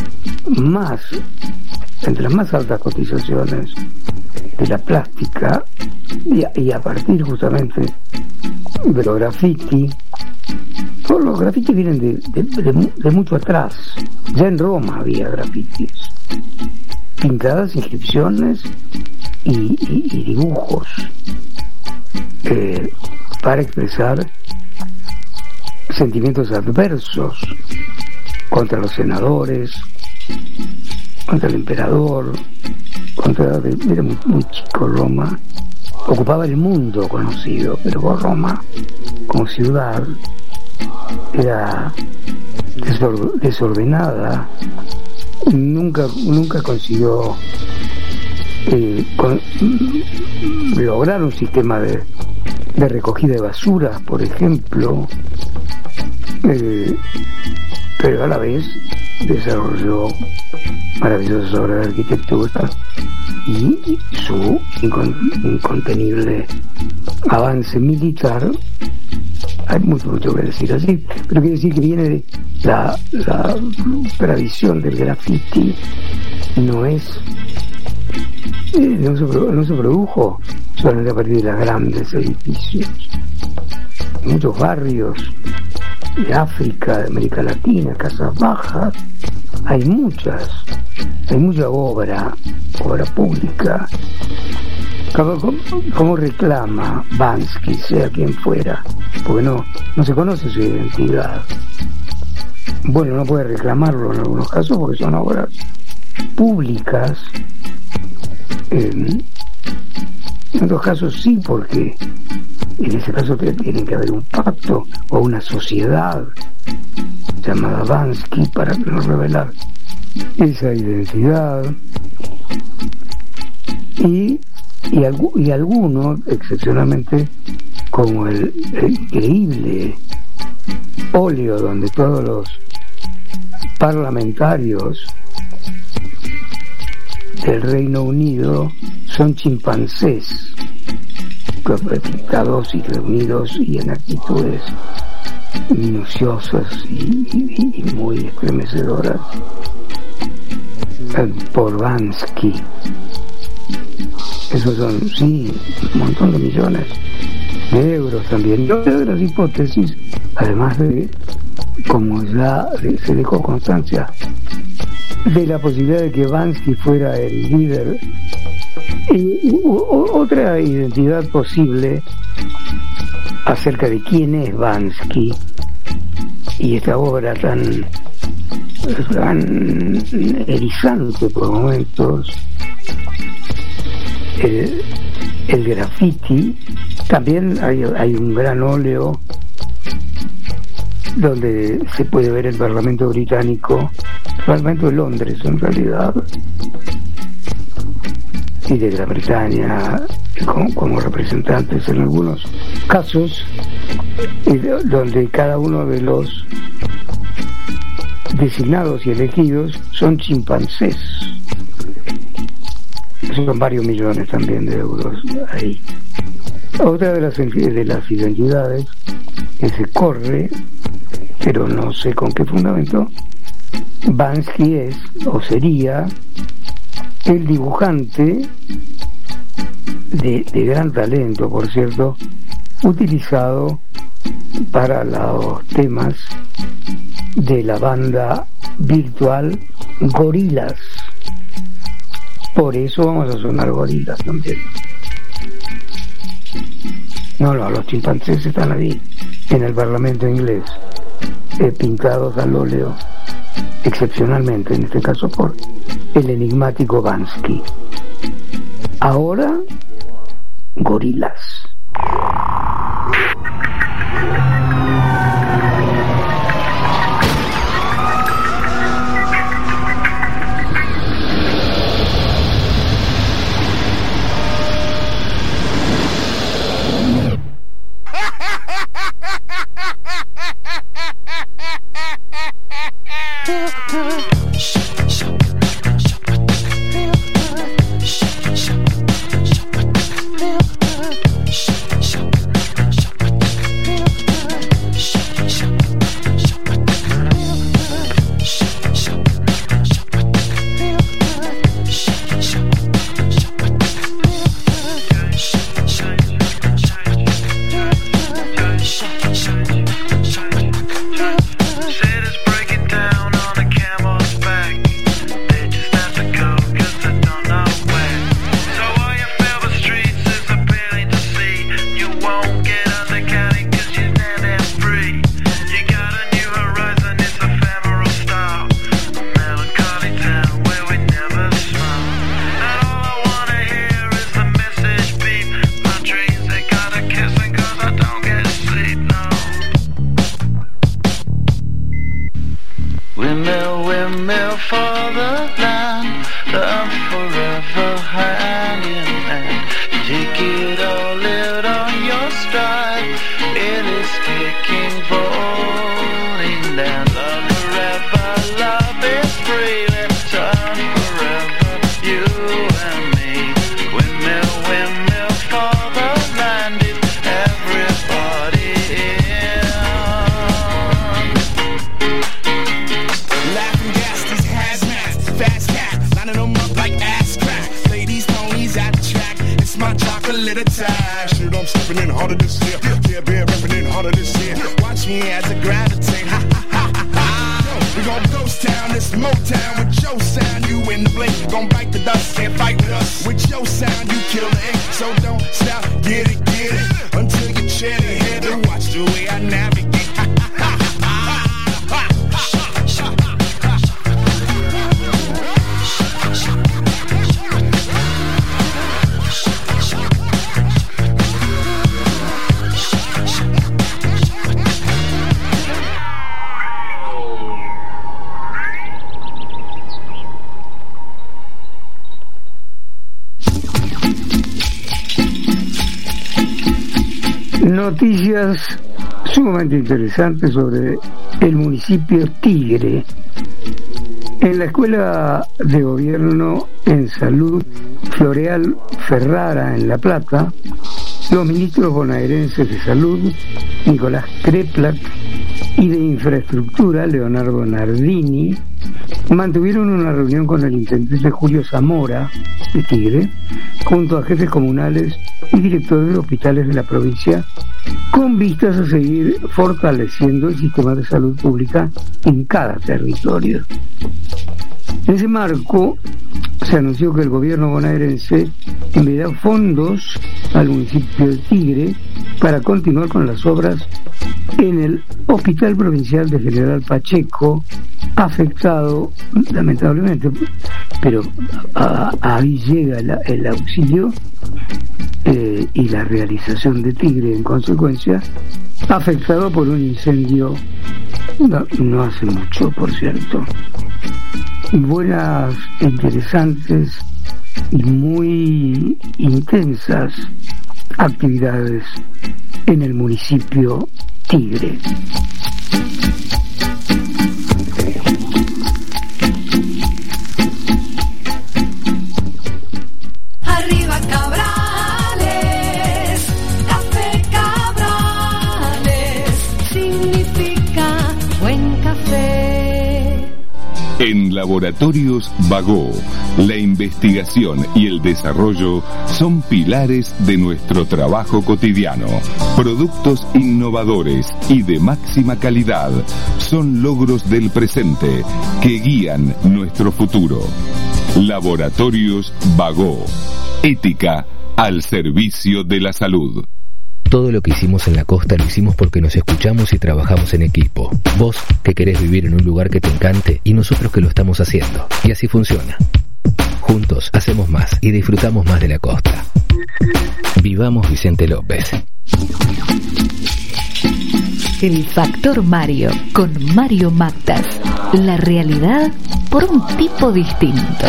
las más altas cotizaciones de la plástica, y a partir justamente de los graffiti. Todos los grafitis vienen de mucho atrás. Ya en Roma había grafitis, pintadas inscripciones y dibujos para expresar sentimientos adversos contra los senadores, contra el emperador, era muy chico Roma, ocupaba el mundo conocido, pero Roma como ciudad era desordenada, nunca consiguió lograr un sistema de recogida de basuras, por ejemplo, pero a la vez desarrolló maravillosas obras de arquitectura y su incontenible avance militar. Hay mucho que decir así, pero quiere decir que viene de la tradición del graffiti. No se produjo solamente a partir de los grandes edificios. En muchos barrios de África, de América Latina, casas bajas, hay mucha obra pública. ¿Cómo reclama Bansky, sea quien fuera? Porque no se conoce su identidad. Bueno, no puede reclamarlo en algunos casos porque son obras públicas. En otros casos sí, porque en ese caso tiene que haber un pacto o una sociedad llamada Bansky para no revelar esa identidad. Y algunos, excepcionalmente, como el increíble óleo donde todos los parlamentarios del Reino Unido son chimpancés, pintados y reunidos y en actitudes minuciosas y muy estremecedoras por Bansky. Esos son, sí, un montón de millones de euros también. Y otra de las hipótesis, además de, como ya se dejó constancia, de la posibilidad de que Bansky fuera el líder, y otra identidad posible acerca de quién es Bansky y esta obra tan erizante por momentos, el graffiti. También hay un gran óleo donde se puede ver el Parlamento británico, el Parlamento de Londres en realidad, y de Gran Bretaña como representantes en algunos casos, donde cada uno de los designados y elegidos son chimpancés. Son varios millones también de euros ahí. Otra de las identidades que se corre, pero no sé con qué fundamento, Bansky es o sería el dibujante de gran talento, por cierto, utilizado para los temas de la banda virtual Gorillaz. Por eso vamos a sonar Gorillaz también. No, los chimpancés están ahí, en el Parlamento inglés, pintados al óleo, excepcionalmente, en este caso por el enigmático Bansky. Ahora, Gorillaz. Noticias sumamente interesantes sobre el municipio Tigre. En la Escuela de Gobierno en Salud Floreal Ferrara en La Plata, los ministros bonaerenses de Salud, Nicolás Kreplak, y de Infraestructura, Leonardo Nardini, mantuvieron una reunión con el intendente Julio Zamora de Tigre, junto a jefes comunales y directores de hospitales de la provincia, con vistas a seguir fortaleciendo el sistema de salud pública en cada territorio. En ese marco, se anunció que el gobierno bonaerense enviará fondos al municipio de Tigre para continuar con las obras en el Hospital Provincial de General Pacheco, afectado lamentablemente, pero ahí llega el auxilio y la realización de Tigre en consecuencia, afectado por un incendio no hace mucho, por cierto. Buenas, interesantes y muy intensas actividades en el municipio Tigre. Arriba Cabrales, café Cabrales, significa buen café. En Laboratorios Bagó, la investigación y el desarrollo son pilares de nuestro trabajo cotidiano. Productos innovadores y de máxima calidad son logros del presente que guían nuestro futuro. Laboratorios Bagó, ética al servicio de la salud. Todo lo que hicimos en la costa lo hicimos porque nos escuchamos y trabajamos en equipo. Vos que querés vivir en un lugar que te encante y nosotros que lo estamos haciendo. Y así funciona. Juntos hacemos más y disfrutamos más de la costa. Vivamos Vicente López. El Factor Mario con Mario Mactas. La realidad por un tipo distinto.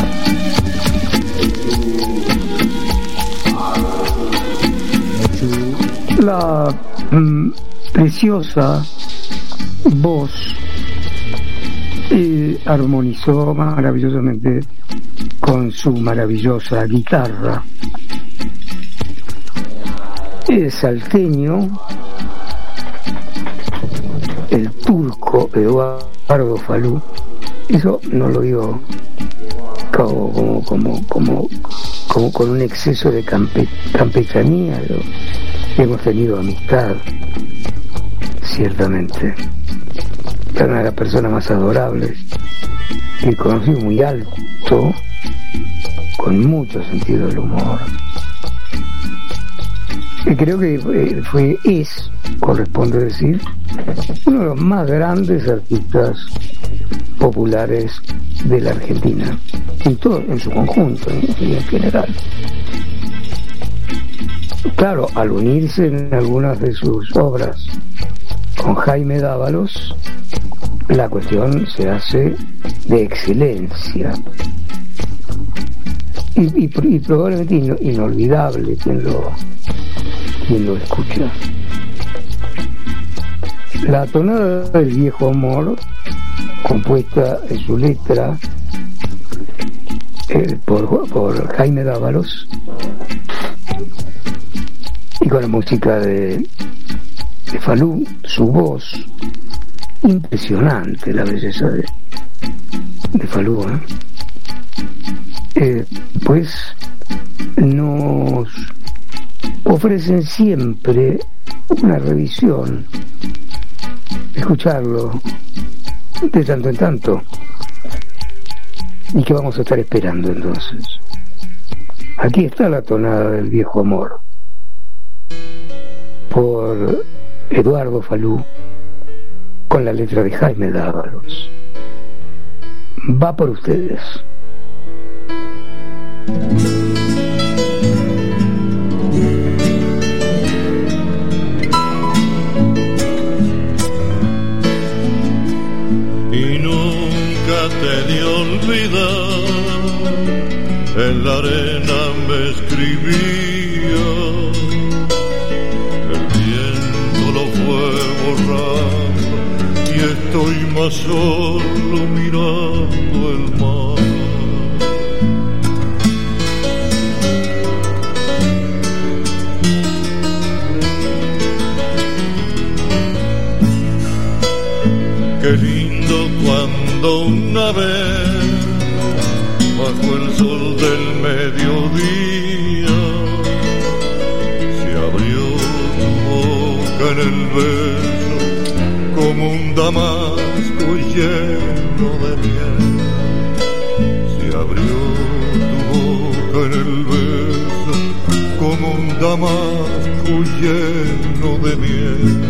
La preciosa voz armonizó maravillosamente con su maravillosa guitarra. El salteño, el turco Eduardo Falú, eso no lo digo como con un exceso de campechanía. Hemos tenido amistad, ciertamente. Era una de las personas más adorables que conocí, muy alto, con mucho sentido del humor. Y creo que corresponde decir, uno de los más grandes artistas populares de la Argentina, en su conjunto y en general. Claro, al unirse en algunas de sus obras con Jaime Dávalos, la cuestión se hace de excelencia y probablemente inolvidable quien lo escucha. La tonada del viejo amor, compuesta en su letra por Jaime Dávalos y con la música de Falú, su voz, impresionante la belleza de Falú, pues nos ofrecen siempre una revisión, escucharlo de tanto en tanto. ¿Y qué vamos a estar esperando entonces? Aquí está la tonada del viejo amor por Eduardo Falú con la letra de Jaime Dávalos. Va por ustedes. Y nunca te di olvidar, en la arena me escribía, el viento lo fue borrando y estoy más solo mirando el mar. Qué lindo cuando una vez, bajo el sol del mediodía, se abrió tu boca en el beso como un damasco lleno de miel. Se abrió tu boca en el beso como un damasco lleno de miel.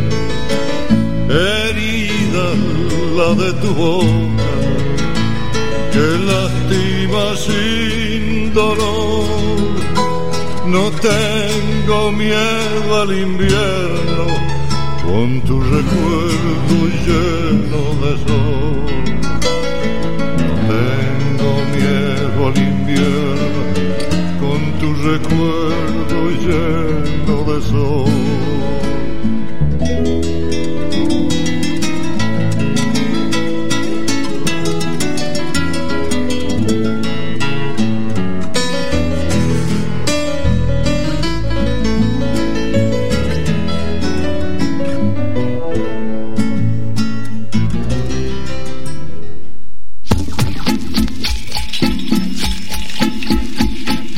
Herida la de tu boca, que lastima sin dolor. No tengo miedo al invierno, con tu recuerdo lleno de sol. No tengo miedo al invierno, con tu recuerdo lleno de sol.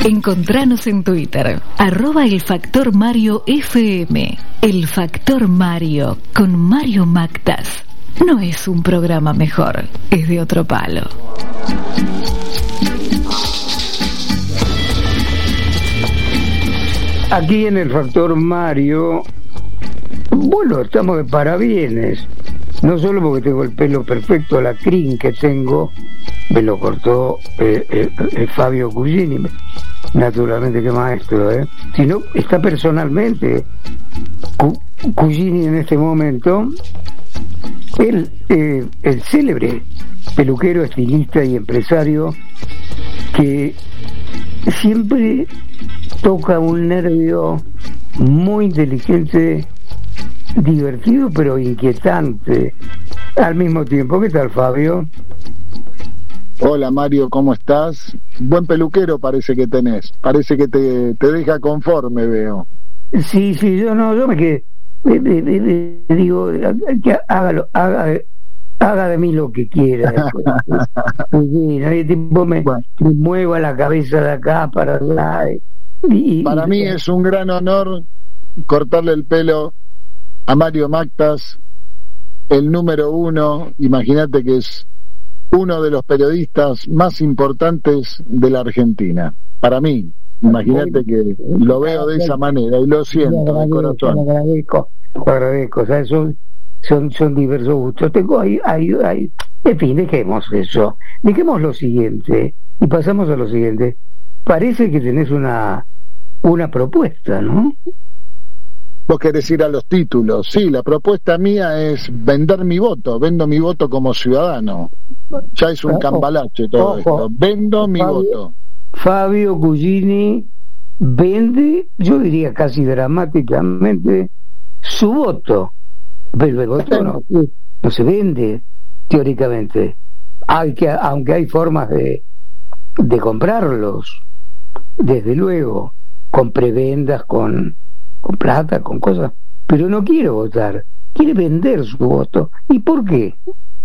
Encontranos en Twitter, @elfactorMarioFM. El Factor Mario, con Mario Mactas. No es un programa mejor, es de otro palo. Aquí en el Factor Mario, bueno, estamos de parabienes. No solo porque tengo el pelo perfecto, la crin que tengo, me lo cortó Fabio Cugini, naturalmente que maestro, sino está personalmente Cugini en este momento, el célebre peluquero, estilista y empresario que siempre toca un nervio muy inteligente, divertido pero inquietante al mismo tiempo. ¿Qué tal, Fabio? Hola, Mario, ¿cómo estás? Buen peluquero parece que tenés, parece que te deja conforme, veo. Sí, yo me quedé, digo, que haga de mí lo que quiera. Tipo me mueva la cabeza de acá para allá. Para mí es un gran honor cortarle el pelo a Mario Mactas, el número 1. Imagínate que es uno de los periodistas más importantes de la Argentina. Para mí, imagínate que lo veo de esa manera y lo siento de corazón. Lo agradezco. O sea, son diversos gustos. Tengo ahí. En fin, dejemos eso. Dejemos lo siguiente y pasamos a lo siguiente. Parece que tenés una propuesta, ¿no? Vos querés ir a los títulos. Sí, la propuesta mía es vender mi voto. Vendo mi voto como ciudadano. Ya es un cambalache todo esto. Vendo mi voto. Fabio Cugini vende, yo diría casi dramáticamente, su voto. Pero el voto no se vende, teóricamente. Aunque hay formas de comprarlos, desde luego, con prebendas, con plata, con cosas, pero no quiere votar, quiere vender su voto. ¿Y por qué?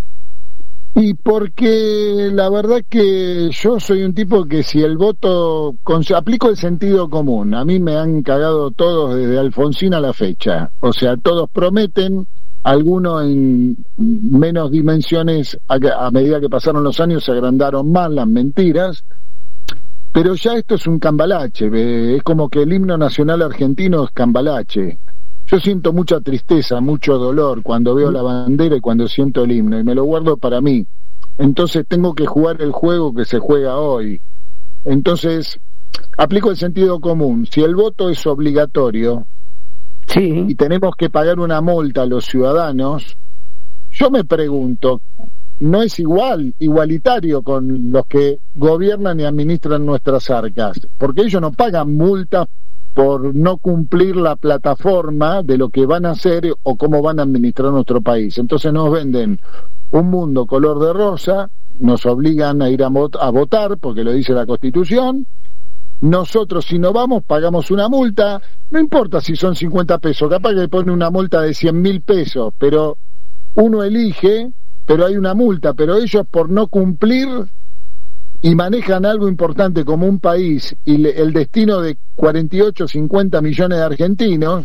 Y porque la verdad que yo soy un tipo que si el voto aplico el sentido común. A mí me han cagado todos desde Alfonsín a la fecha, o sea, todos prometen, algunos en menos dimensiones, a medida que pasaron los años se agrandaron más las mentiras. Pero ya esto es un cambalache, es como que el himno nacional argentino es cambalache. Yo siento mucha tristeza, mucho dolor cuando veo la bandera y cuando siento el himno, y me lo guardo para mí. Entonces tengo que jugar el juego que se juega hoy. Entonces, aplico el sentido común. Si el voto es obligatorio, sí, y tenemos que pagar una multa a los ciudadanos, yo me pregunto, ¿no es igualitario con los que gobiernan y administran nuestras arcas? Porque ellos no pagan multas por no cumplir la plataforma de lo que van a hacer o cómo van a administrar nuestro país. Entonces nos venden un mundo color de rosa, nos obligan a ir a votar porque lo dice la Constitución. Nosotros, si no vamos, pagamos una multa, no importa si son 50 pesos, capaz que le ponen una multa de 100.000 pesos, pero uno elige, pero hay una multa, pero ellos por no cumplir y manejan algo importante como un país y el destino de 48, 50 millones de argentinos,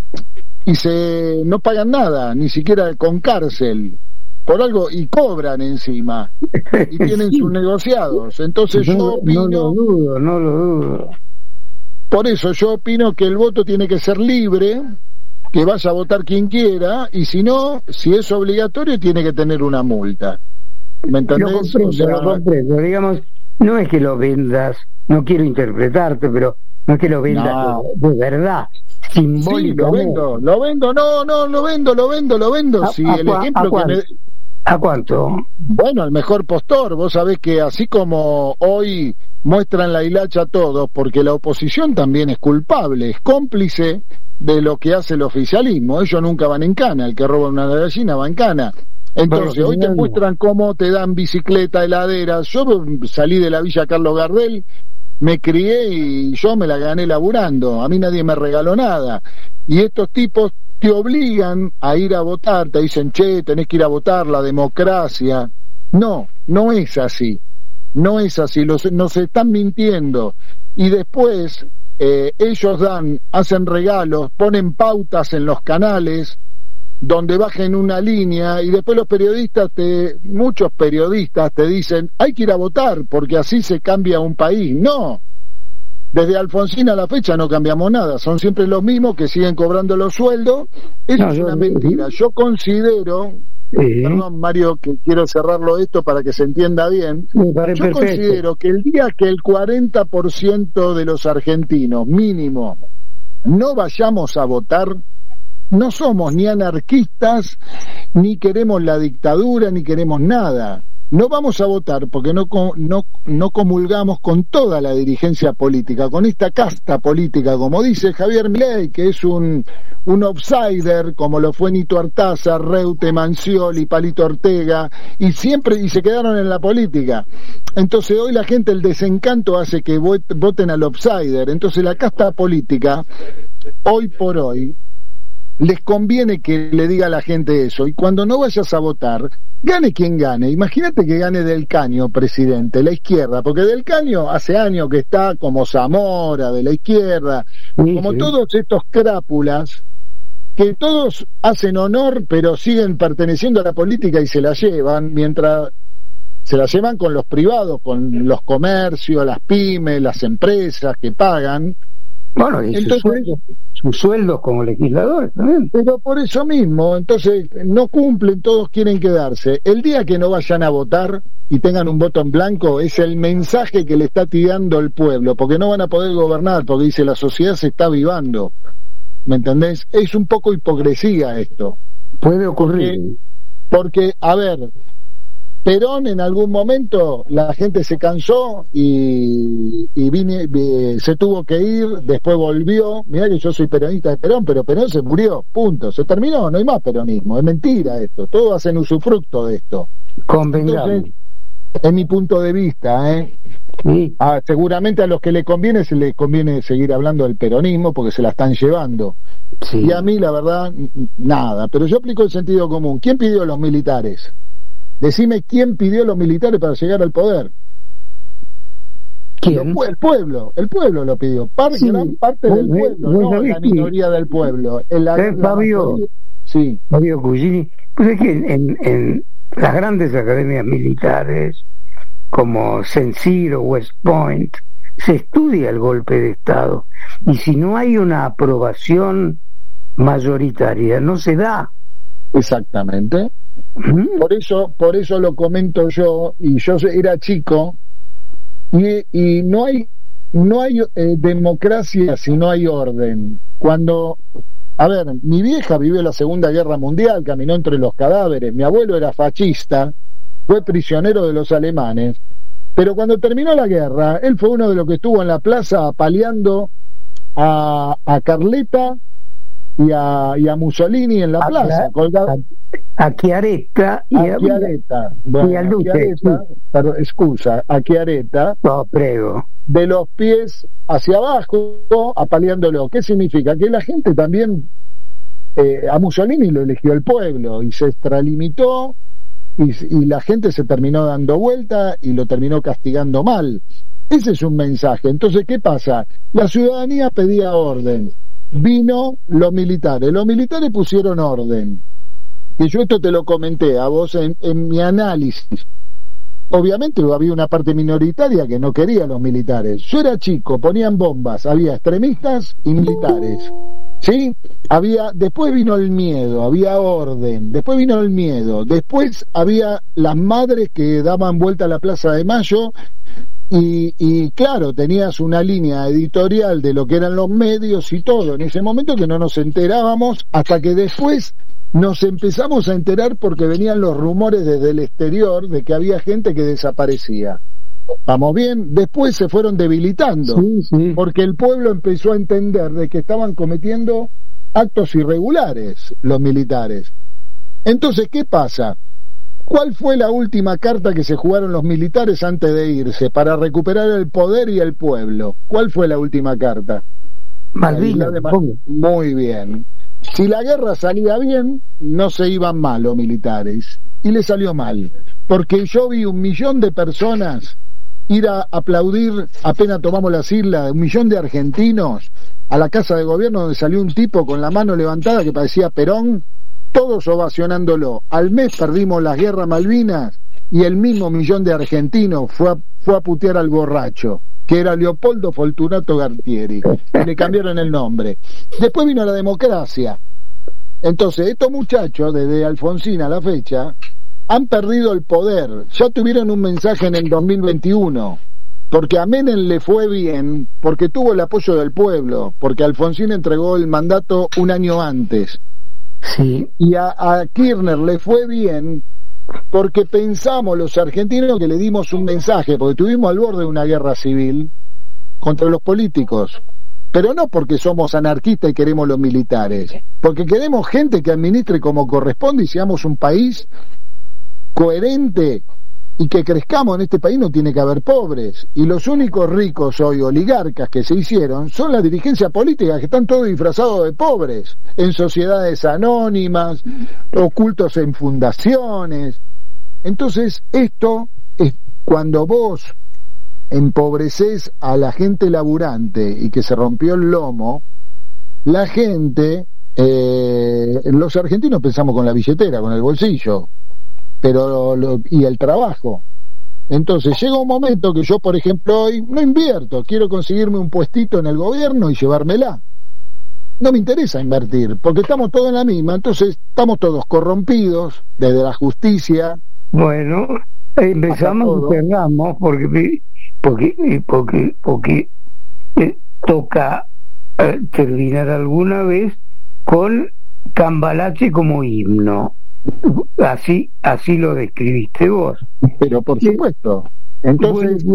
y no pagan nada, ni siquiera con cárcel, por algo, y cobran encima, y tienen sus negociados. Entonces yo opino... No lo dudo. Por eso yo opino que el voto tiene que ser libre, que vaya a votar quien quiera, y si no, si es obligatorio, tiene que tener una multa. ¿Me entendés? Lo comprendo. Digamos, no es que lo vendas, no quiero interpretarte, pero no es que lo vendas de verdad, simbólicamente. Sí, lo vendo. Si el ejemplo que ¿A cuánto? Bueno, al mejor postor. Vos sabés que así como hoy muestran la hilacha a todos, porque la oposición también es culpable, es cómplice de lo que hace el oficialismo. Ellos nunca van en cana, el que roba una gallina va en cana. Entonces, hoy te muestran cómo te dan bicicleta, heladeras. Yo salí de la Villa Carlos Gardel, me crié y yo me la gané laburando. A mí nadie me regaló nada. Y estos tipos te obligan a ir a votar, te dicen, che, tenés que ir a votar, la democracia. No es así. No es así, nos están mintiendo. y después ellos hacen regalos, ponen pautas en los canales donde bajen una línea, y después los periodistas, muchos periodistas te dicen, hay que ir a votar porque así se cambia un país. No, desde Alfonsín a la fecha no cambiamos nada, son siempre los mismos que siguen cobrando los sueldos. Eso es una mentira. Yo considero, perdón Mario, que quiero cerrarlo esto para que se entienda bien, yo considero que el día que el 40% de los argentinos mínimo no vayamos a votar, no somos ni anarquistas, ni queremos la dictadura, ni queremos nada. No vamos a votar porque no comulgamos con toda la dirigencia política, con esta casta política, como dice Javier Milei, que es un outsider, como lo fue Nito Artaza, Reute, Mancioli, Palito Ortega, y se quedaron en la política. Entonces hoy la gente, el desencanto hace que voten al outsider. Entonces la casta política, hoy por hoy, les conviene que le diga a la gente eso, y cuando no vayas a votar, gane quien gane. Imagínate que gane Del Caño presidente, la izquierda, porque Del Caño hace años que está, como Zamora de la izquierda, como todos estos crápulas, que todos hacen honor pero siguen perteneciendo a la política y se la llevan, mientras se la llevan con los privados, con los comercios, las pymes, las empresas que pagan. Bueno, y sus sueldos como legisladores también. Pero por eso mismo, entonces no cumplen, todos quieren quedarse. El día que no vayan a votar y tengan un voto en blanco, es el mensaje que le está tirando el pueblo, porque no van a poder gobernar, porque dice la sociedad se está avivando. ¿Me entendés? Es un poco hipocresía esto. Puede ocurrir. Porque a ver, Perón en algún momento la gente se cansó y se tuvo que ir, después volvió. Mirá que yo soy peronista de Perón, pero Perón se murió, punto, se terminó, no hay más peronismo, es mentira esto, todos hacen usufructo de esto. Convengamos. Es mi punto de vista, Sí. Seguramente a los que les conviene seguir hablando del peronismo porque se la están llevando. Sí. Y a mí la verdad, nada, pero yo aplico el sentido común. ¿Quién pidió a los militares? Decime quién pidió a los militares para llegar al poder. ¿Quién? El pueblo lo pidió. Gran parte del pueblo, no la minoría del pueblo. Fabio Cugini, pues es que en las grandes academias militares como San-Siro, West Point, se estudia el golpe de Estado, y si no hay una aprobación mayoritaria no se da. Exactamente. Por eso lo comento yo, y yo era chico, y no hay democracia si no hay orden. Mi vieja vivió la Segunda Guerra Mundial, caminó entre los cadáveres, mi abuelo era fascista, fue prisionero de los alemanes, pero cuando terminó la guerra, él fue uno de los que estuvo en la plaza apaleando a Carletta y a Mussolini en la plaza, colgado. A Chiaretta y a Chiaretta. Bueno, a Chiaretta, no, prego, de los pies hacia abajo, apaleándolo. ¿Qué significa? Que la gente también, a Mussolini lo eligió el pueblo y se extralimitó, y la gente se terminó dando vuelta y lo terminó castigando mal. Ese es un mensaje. Entonces, ¿qué pasa? La ciudadanía pedía orden, vino los militares pusieron orden. Y yo esto te lo comenté a vos en mi análisis. Obviamente había una parte minoritaria que no quería a los militares. Yo era chico, ponían bombas, había extremistas y militares, ¿sí? Después vino el miedo, había orden, después vino el miedo, después había las madres que daban vuelta a la Plaza de Mayo, y claro, tenías una línea editorial de lo que eran los medios y todo, en ese momento que no nos enterábamos, hasta que después nos empezamos a enterar porque venían los rumores desde el exterior de que había gente que desaparecía. ¿Vamos bien? Después se fueron debilitando, porque el pueblo empezó a entender de que estaban cometiendo actos irregulares los militares. Entonces, ¿qué pasa? ¿Cuál fue la última carta que se jugaron los militares antes de irse para recuperar el poder y el pueblo? ¿Cuál fue la última carta? Malvinas. Muy bien. Si la guerra salía bien, no se iban mal los militares, y le salió mal, porque yo vi 1 millón de personas ir a aplaudir, apenas tomamos las islas, 1 millón de argentinos a la Casa de Gobierno, donde salió un tipo con la mano levantada que parecía Perón, todos ovacionándolo. Al mes perdimos las guerras Malvinas y el mismo 1 millón de argentinos fue a putear al borracho, que era Leopoldo Fortunato Gartieri, le cambiaron el nombre. Después vino la democracia. Entonces estos muchachos, desde Alfonsín a la fecha, han perdido el poder. Ya tuvieron un mensaje en el 2021, porque a Menem le fue bien, porque tuvo el apoyo del pueblo, porque Alfonsín entregó el mandato un año antes. Sí. Y a Kirchner le fue bien porque pensamos los argentinos que le dimos un mensaje, porque estuvimos al borde de una guerra civil contra los políticos, pero no porque somos anarquistas y queremos los militares, porque queremos gente que administre como corresponde y seamos un país coherente y que crezcamos. En este país no tiene que haber pobres, y los únicos ricos hoy, oligarcas que se hicieron, son la dirigencia política, que están todos disfrazados de pobres, en sociedades anónimas, ocultos en fundaciones. Entonces esto es cuando vos empobreces a la gente laburante y que se rompió el lomo, la gente, los argentinos pensamos con la billetera, con el bolsillo, pero y el trabajo. Entonces llega un momento que yo, por ejemplo, hoy no invierto, quiero conseguirme un puestito en el gobierno y llevármela. No me interesa invertir, porque estamos todos en la misma, entonces estamos todos corrompidos, desde la justicia. Bueno, empezamos y cerramos, porque toca terminar alguna vez con Cambalache como himno. Así lo describiste vos. Pero por supuesto. Entonces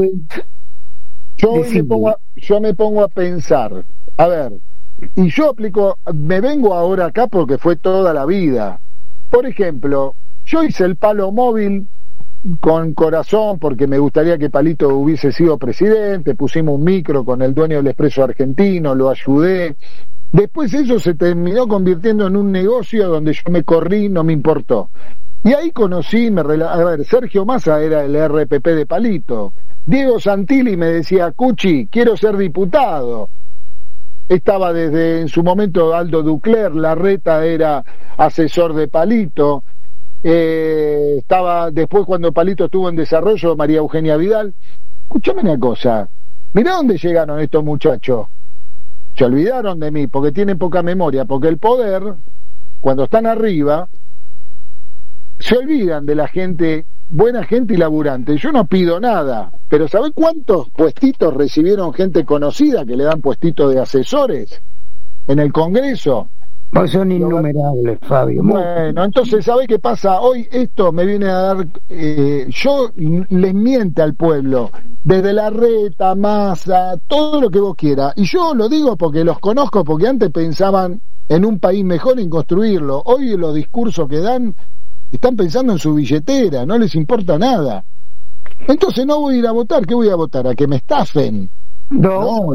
yo me pongo a pensar, a ver, y yo aplico, me vengo ahora acá porque fue toda la vida. Por ejemplo, yo hice el palo móvil con corazón porque me gustaría que Palito hubiese sido presidente, pusimos un micro con el dueño del Expreso Argentino, lo ayudé. Después eso se terminó convirtiendo en un negocio donde yo me corrí, no me importó. Y ahí conocí, a ver, Sergio Massa era el RPP de Palito. Diego Santilli me decía, Cuchi, quiero ser diputado. Estaba desde en su momento Aldo Ducler, Larreta era asesor de Palito. Estaba después, cuando Palito estuvo en desarrollo, María Eugenia Vidal. Escúchame una cosa, mirá dónde llegaron estos muchachos. Se olvidaron de mí porque tienen poca memoria, porque el poder, cuando están arriba, se olvidan de la gente, buena gente y laburante. Yo no pido nada, pero ¿sabés cuántos puestitos recibieron gente conocida que le dan puestitos de asesores en el Congreso? Pues son innumerables, Fabio. Bueno, entonces, ¿sabés qué pasa? Hoy esto me viene a dar... yo les miente al pueblo, desde Larreta, Massa, todo lo que vos quieras. Y yo lo digo porque los conozco, porque antes pensaban en un país mejor, en construirlo. Hoy los discursos que dan, están pensando en su billetera, no les importa nada. Entonces no voy a ir a votar. ¿Qué voy a votar? ¿A que me estafen? No,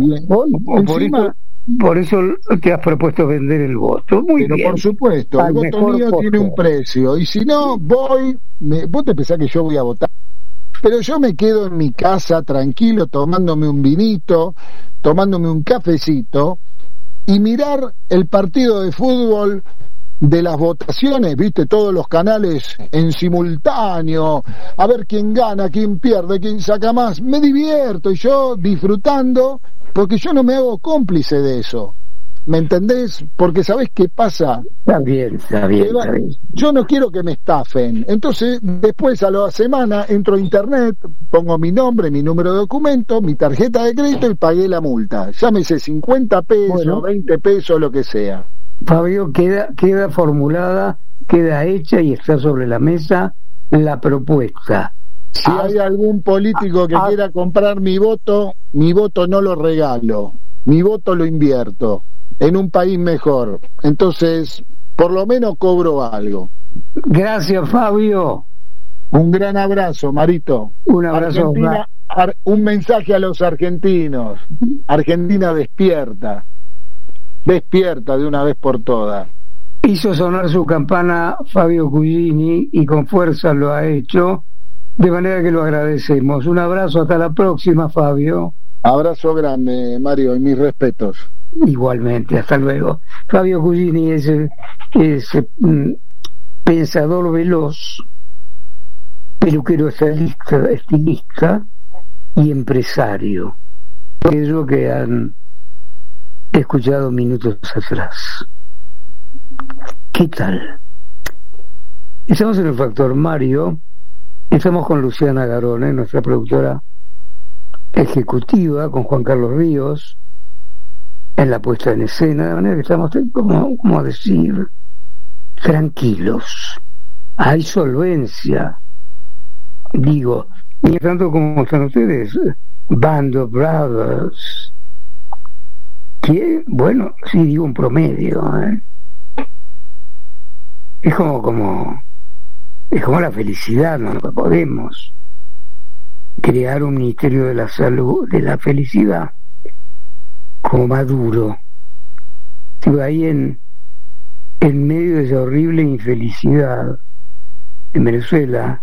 por eso te has propuesto vender el voto. Muy pero bien. Por supuesto, el voto mío tiene un precio. Y si no, vos te pensás que yo voy a votar. Pero yo me quedo en mi casa tranquilo, tomándome un vinito, tomándome un cafecito, y mirar el partido de fútbol de las votaciones, viste, todos los canales en simultáneo, a ver quién gana, quién pierde, quién saca más. Me divierto, y yo disfrutando, porque yo no me hago cómplice de eso. ¿Me entendés? Porque ¿sabés qué pasa? Está bien. Yo no quiero que me estafen. Entonces, después a la semana entro a internet, pongo mi nombre, mi número de documento, mi tarjeta de crédito y pagué la multa. Llámese 50 pesos, bueno, 20 pesos, lo que sea. Fabio, queda formulada, queda hecha y está sobre la mesa la propuesta. Si hay algún político que quiera comprar mi voto no lo regalo, mi voto lo invierto en un país mejor. Entonces, por lo menos cobro algo. Gracias, Fabio. Un gran abrazo, Marito. Un abrazo. Un mensaje a los argentinos. Argentina despierta. Despierta de una vez por todas. Hizo sonar su campana Fabio Cugini y con fuerza lo ha hecho. De manera que lo agradecemos. Un abrazo, hasta la próxima, Fabio. Abrazo grande, Mario, y mis respetos. Igualmente, hasta luego. Fabio Cugini es pensador veloz, peluquero estilista y empresario. Aquello que han escuchado minutos atrás. ¿Qué tal? Estamos en el Factor Mario. Estamos con Luciana Garone, nuestra productora ejecutiva, con Juan Carlos Ríos en la puesta en escena, de manera que estamos, como decir, tranquilos. Hay solvencia. Digo, y tanto como están ustedes, Band of Brothers, que, bueno, sí digo un promedio, es como la felicidad, no podemos crear un ministerio de la salud, de la felicidad, como Maduro. Estuve ahí en medio de esa horrible infelicidad en Venezuela,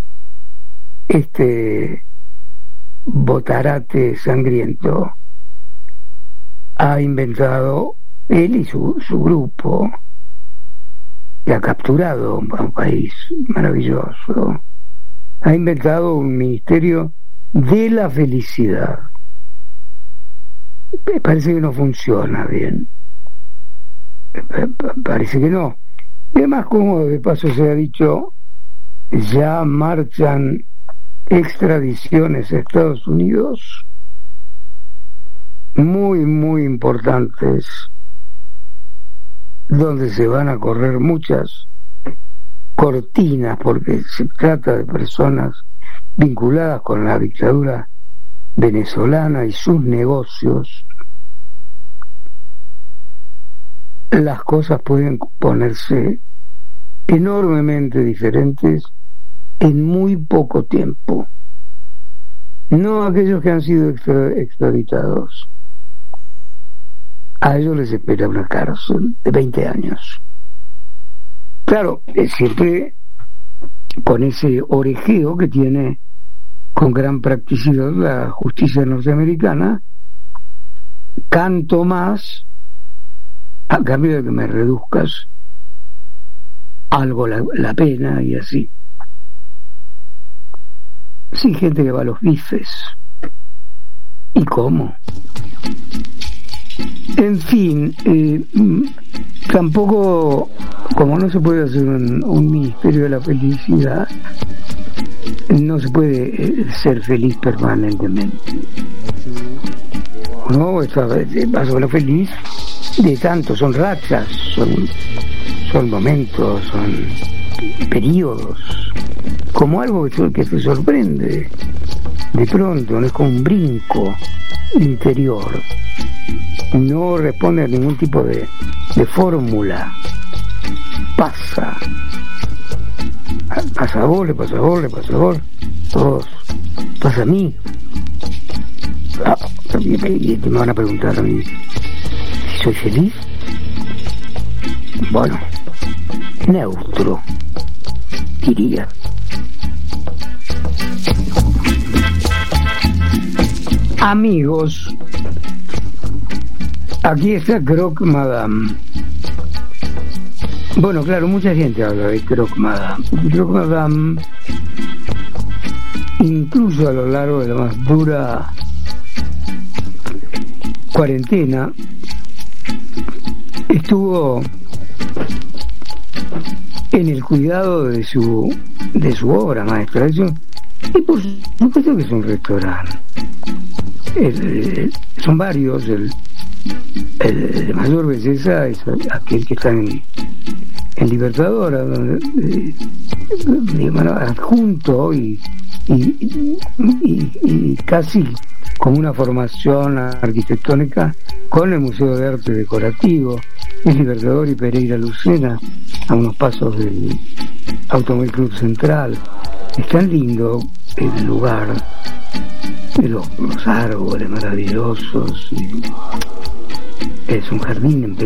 botarate sangriento ha inventado, él y su grupo, que ha capturado un país maravilloso, ha inventado un ministerio de la felicidad. Parece que no funciona bien, parece que no. Y además, como de paso se ha dicho, ya marchan extradiciones a Estados Unidos muy, muy importantes, donde se van a correr muchas cortinas, porque se trata de personas vinculadas con la dictadura venezolana y sus negocios. Las cosas pueden ponerse enormemente diferentes en muy poco tiempo. No aquellos que han sido extraditados. A ellos les espera una cárcel de 20 años. Claro, siempre con ese orejeo que tiene con gran practicidad la justicia norteamericana. Canto más a cambio de que me reduzcas algo la pena y así. Sí, gente que va a los bifes. ¿Y cómo? En fin, tampoco, como no se puede hacer un ministerio de la felicidad, no se puede ser feliz permanentemente. No, vas a lo feliz de tanto, son rachas, son momentos, son periodos, como algo que te sorprende de pronto, no es como un brinco interior, no responde a ningún tipo de fórmula, pasa a vos, le pasa a vos, le pasa a vos, todos, pasa a mí. Y me van a preguntar a mí si soy feliz. Bueno, neutro, diría. Amigos, aquí está Croque Madame. Bueno, claro, mucha gente habla de Croque Madame. Croque Madame, incluso a lo largo de la más dura cuarentena, estuvo en el cuidado de su obra maestra. Eso, y por supuesto que es un restaurante. Son varios. El de mayor belleza es aquel que está en Libertadora, adjunto y casi con una formación arquitectónica con el Museo de Arte Decorativo. Es Libertador y Pereira Lucena, a unos pasos del Automóvil Club Central. Es tan lindo el lugar, los árboles maravillosos, es un jardín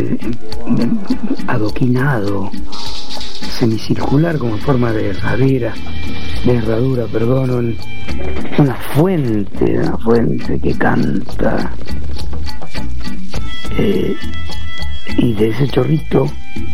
adoquinado, semicircular, como en forma de herradera, de herradura, perdón, una fuente que canta, y de ese chorrito,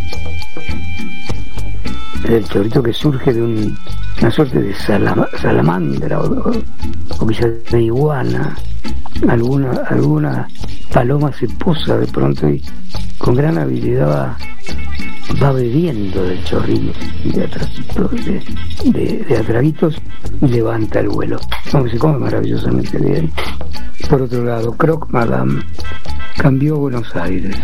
el chorrito que surge de una suerte de salamandra o quizás de iguana, alguna paloma se posa de pronto y con gran habilidad va bebiendo del chorrillo de atraguitos y levanta el vuelo. Como se come maravillosamente bien. Por otro lado, Croque Madame cambió Buenos Aires.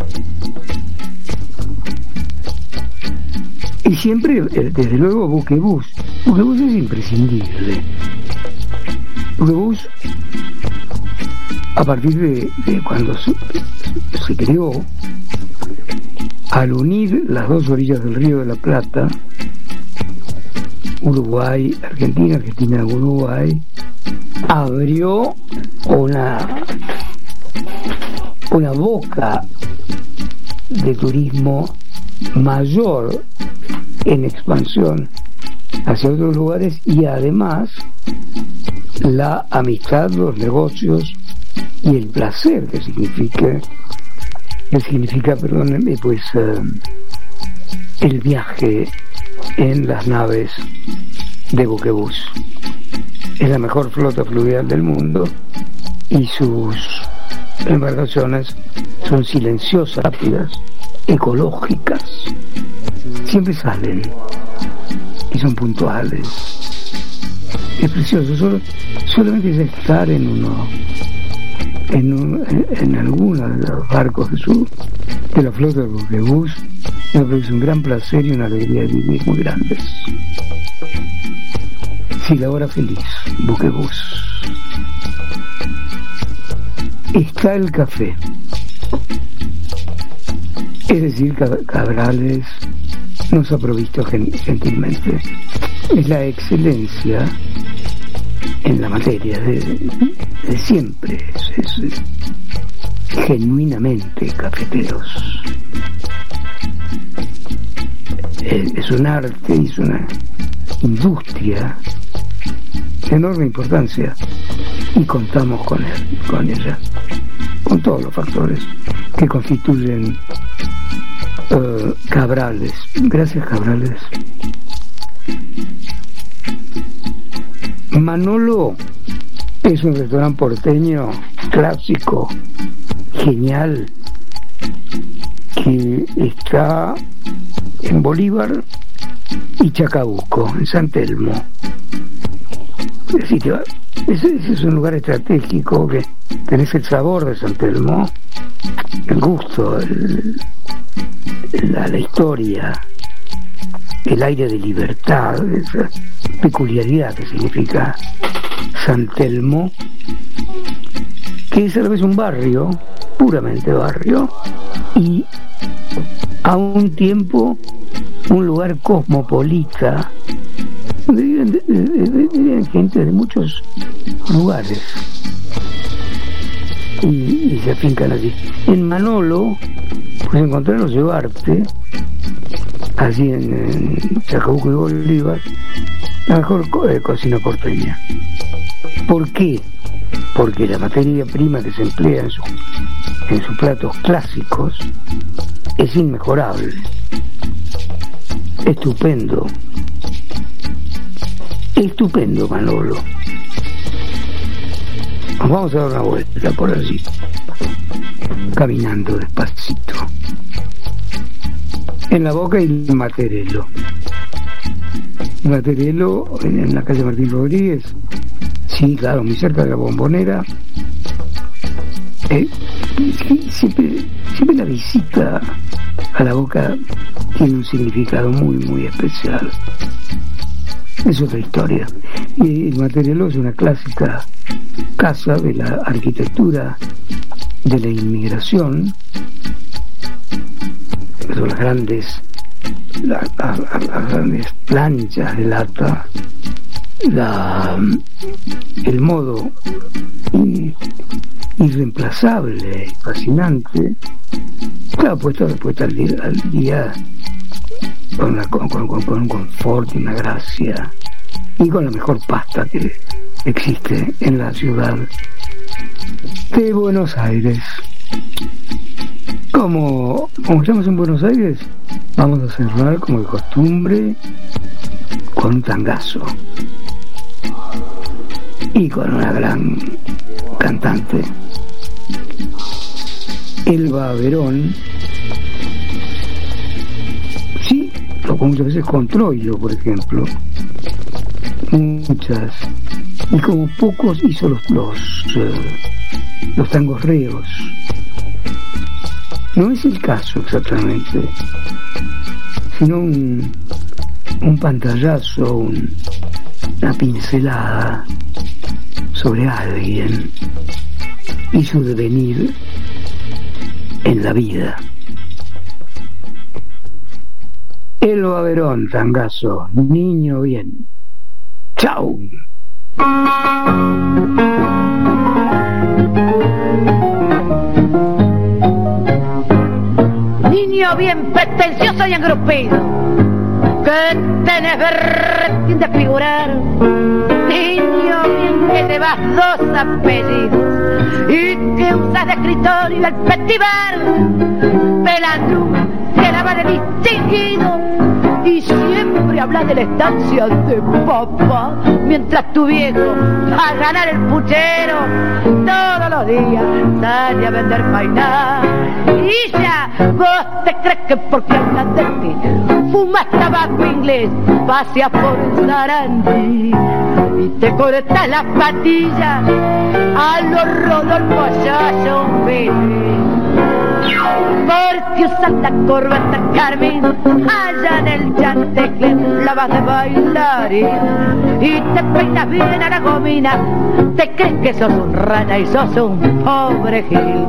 Y siempre, desde luego, Buquebus. Buquebus es imprescindible. Buquebus, a partir de cuando se creó, al unir las dos orillas del Río de la Plata, Uruguay, Argentina, Uruguay, abrió una boca de turismo mayor en expansión hacia otros lugares, y además la amistad, los negocios y el placer que significa pues el viaje en las naves de Buquebus. Es la mejor flota fluvial del mundo y sus embarcaciones son silenciosas, rápidas, ecológicas, siempre salen y son puntuales. Es precioso, solamente es estar en alguno de los barcos de la flota de Buquebus me produce un gran placer y una alegría de vivir muy grandes. Sí, la hora feliz, Buquebus. Está el café, es decir, Cabrales nos ha provisto gentilmente. Es la excelencia en la materia de siempre, es genuinamente cafeteros. Es un arte y es una industria de enorme importancia, y contamos con ella, con todos los factores que constituyen Cabrales. Gracias, Cabrales. Manolo es un restaurante porteño clásico, genial, que está en Bolívar y Chacabuco, en San Telmo. Ese es un lugar estratégico, que tenés el sabor de San Telmo, el gusto, la historia, el aire de libertad, esa peculiaridad que significa San Telmo, que es a la vez un barrio, puramente barrio, y a un tiempo un lugar cosmopolita, donde viven gente de muchos lugares y se afincan allí. En Manolo puedes encontrarlos, llevarte allí en Chacabuco y Bolívar la mejor cocina porteña. ¿Por qué? Porque la materia prima que se emplea en sus platos clásicos es inmejorable, estupendo Manolo. Nos vamos a dar una vuelta por allí, caminando despacito. En La Boca y el Materelo. Materelo, en la calle Martín Rodríguez, sí, claro, muy cerca de la Bombonera. Siempre la visita a La Boca tiene un significado muy, muy especial. Es otra historia. Y el Materelo es una clásica casa de la arquitectura de la inmigración. Son las grandes planchas de lata, el modo irreemplazable, fascinante, claro, puesta al día con un confort y una gracia y con la mejor pasta que existe en la ciudad de Buenos Aires. Como estamos en Buenos Aires, vamos a cerrar como de costumbre con un tangazo y con una gran cantante, Elba Verón. Sí, tocó muchas veces con Troilo, por ejemplo, muchas, y como pocos hizo los tangos reos. No es el caso exactamente, sino un pantallazo, una pincelada sobre alguien y su devenir en la vida. Elba Verón, tangazo, niño bien. ¡Chau! Niño bien pretencioso y engrupido, que tenés berretín de figurar. Niño bien que te vas 2 apellidos y que usas de escritorio el festival. Pelandru que la va de distinguido y siempre habla de la estancia de papá, mientras tu viejo a ganar el puchero todos los días sale a vender painar. Y ya vos te crees que porque hablas de ti fumas tabaco inglés, paseas por el Sarandí y te cortas las patillas a los Rodolfo Ayayón, porque usas la corbata Carmen allá en el Chantecler, la vas de bailarín y te peinas bien a la gomina. Te crees que sos un rana y sos un pobre gil.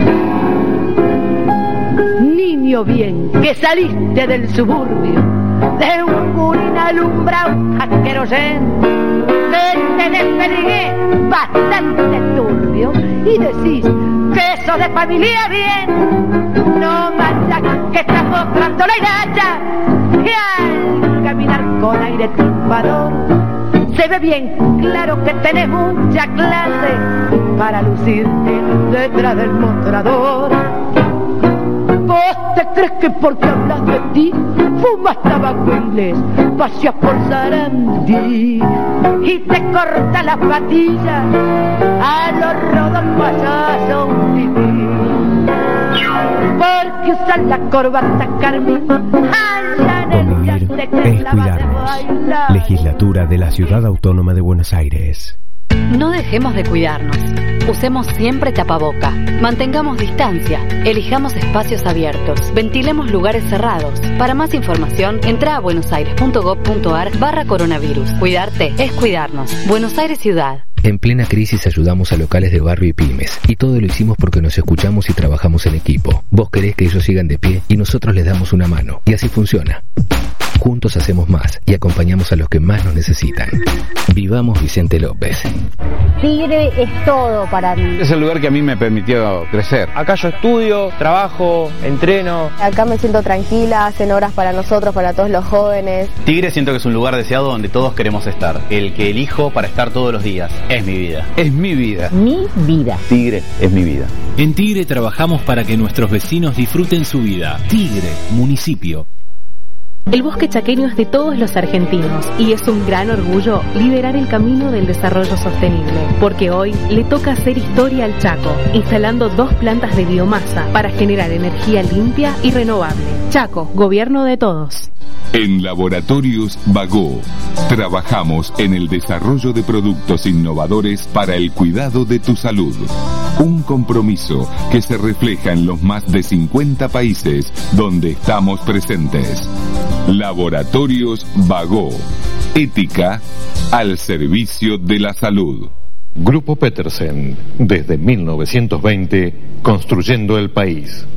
Niño bien que saliste del suburbio, de un burín alumbrado asquerosen, que tenés peligué bastante turbio y decís que sos de familia bien. No mancha que estás mostrando la hilacha y al caminar con aire triunfador se ve bien claro que tenés mucha clase para lucirte detrás del mostrador. ¿Vos te crees que porque hablas de ti fumas tabaco inglés, paseas por Sarandí y te cortas las patillas a los Rodolfo Ayayón? Porque usas la corbata Carmen allá en el Chantecler, es cuidarnos. Legislatura de la Ciudad Autónoma de Buenos Aires. No dejemos de cuidarnos. Usemos siempre tapaboca. Mantengamos distancia. Elijamos espacios abiertos. Ventilemos lugares cerrados. Para más información, entra a buenosaires.gov.ar/coronavirus. Cuidarte es cuidarnos. Buenos Aires Ciudad. En plena crisis ayudamos a locales de barrio y pymes, y todo lo hicimos porque nos escuchamos y trabajamos en equipo. Vos querés que ellos sigan de pie y nosotros les damos una mano, y así funciona. Juntos hacemos más y acompañamos a los que más nos necesitan. Vivamos Vicente López. Tigre es todo para mí. Es el lugar que a mí me permitió crecer. Acá yo estudio, trabajo, entreno. Acá me siento tranquila, hacen horas para nosotros, para todos los jóvenes. Tigre siento que es un lugar deseado donde todos queremos estar. El que elijo para estar todos los días. Es mi vida. Es mi vida. Mi vida. Tigre es mi vida. En Tigre trabajamos para que nuestros vecinos disfruten su vida. Tigre, municipio. El bosque chaqueño es de todos los argentinos y es un gran orgullo liderar el camino del desarrollo sostenible, porque hoy le toca hacer historia al Chaco, instalando 2 plantas de biomasa para generar energía limpia y renovable. Chaco, gobierno de todos. En Laboratorios Bagó, trabajamos en el desarrollo de productos innovadores para el cuidado de tu salud. Un compromiso que se refleja en los más de 50 países donde estamos presentes. Laboratorios Bagó. Ética al servicio de la salud. Grupo Petersen, desde 1920, construyendo el país.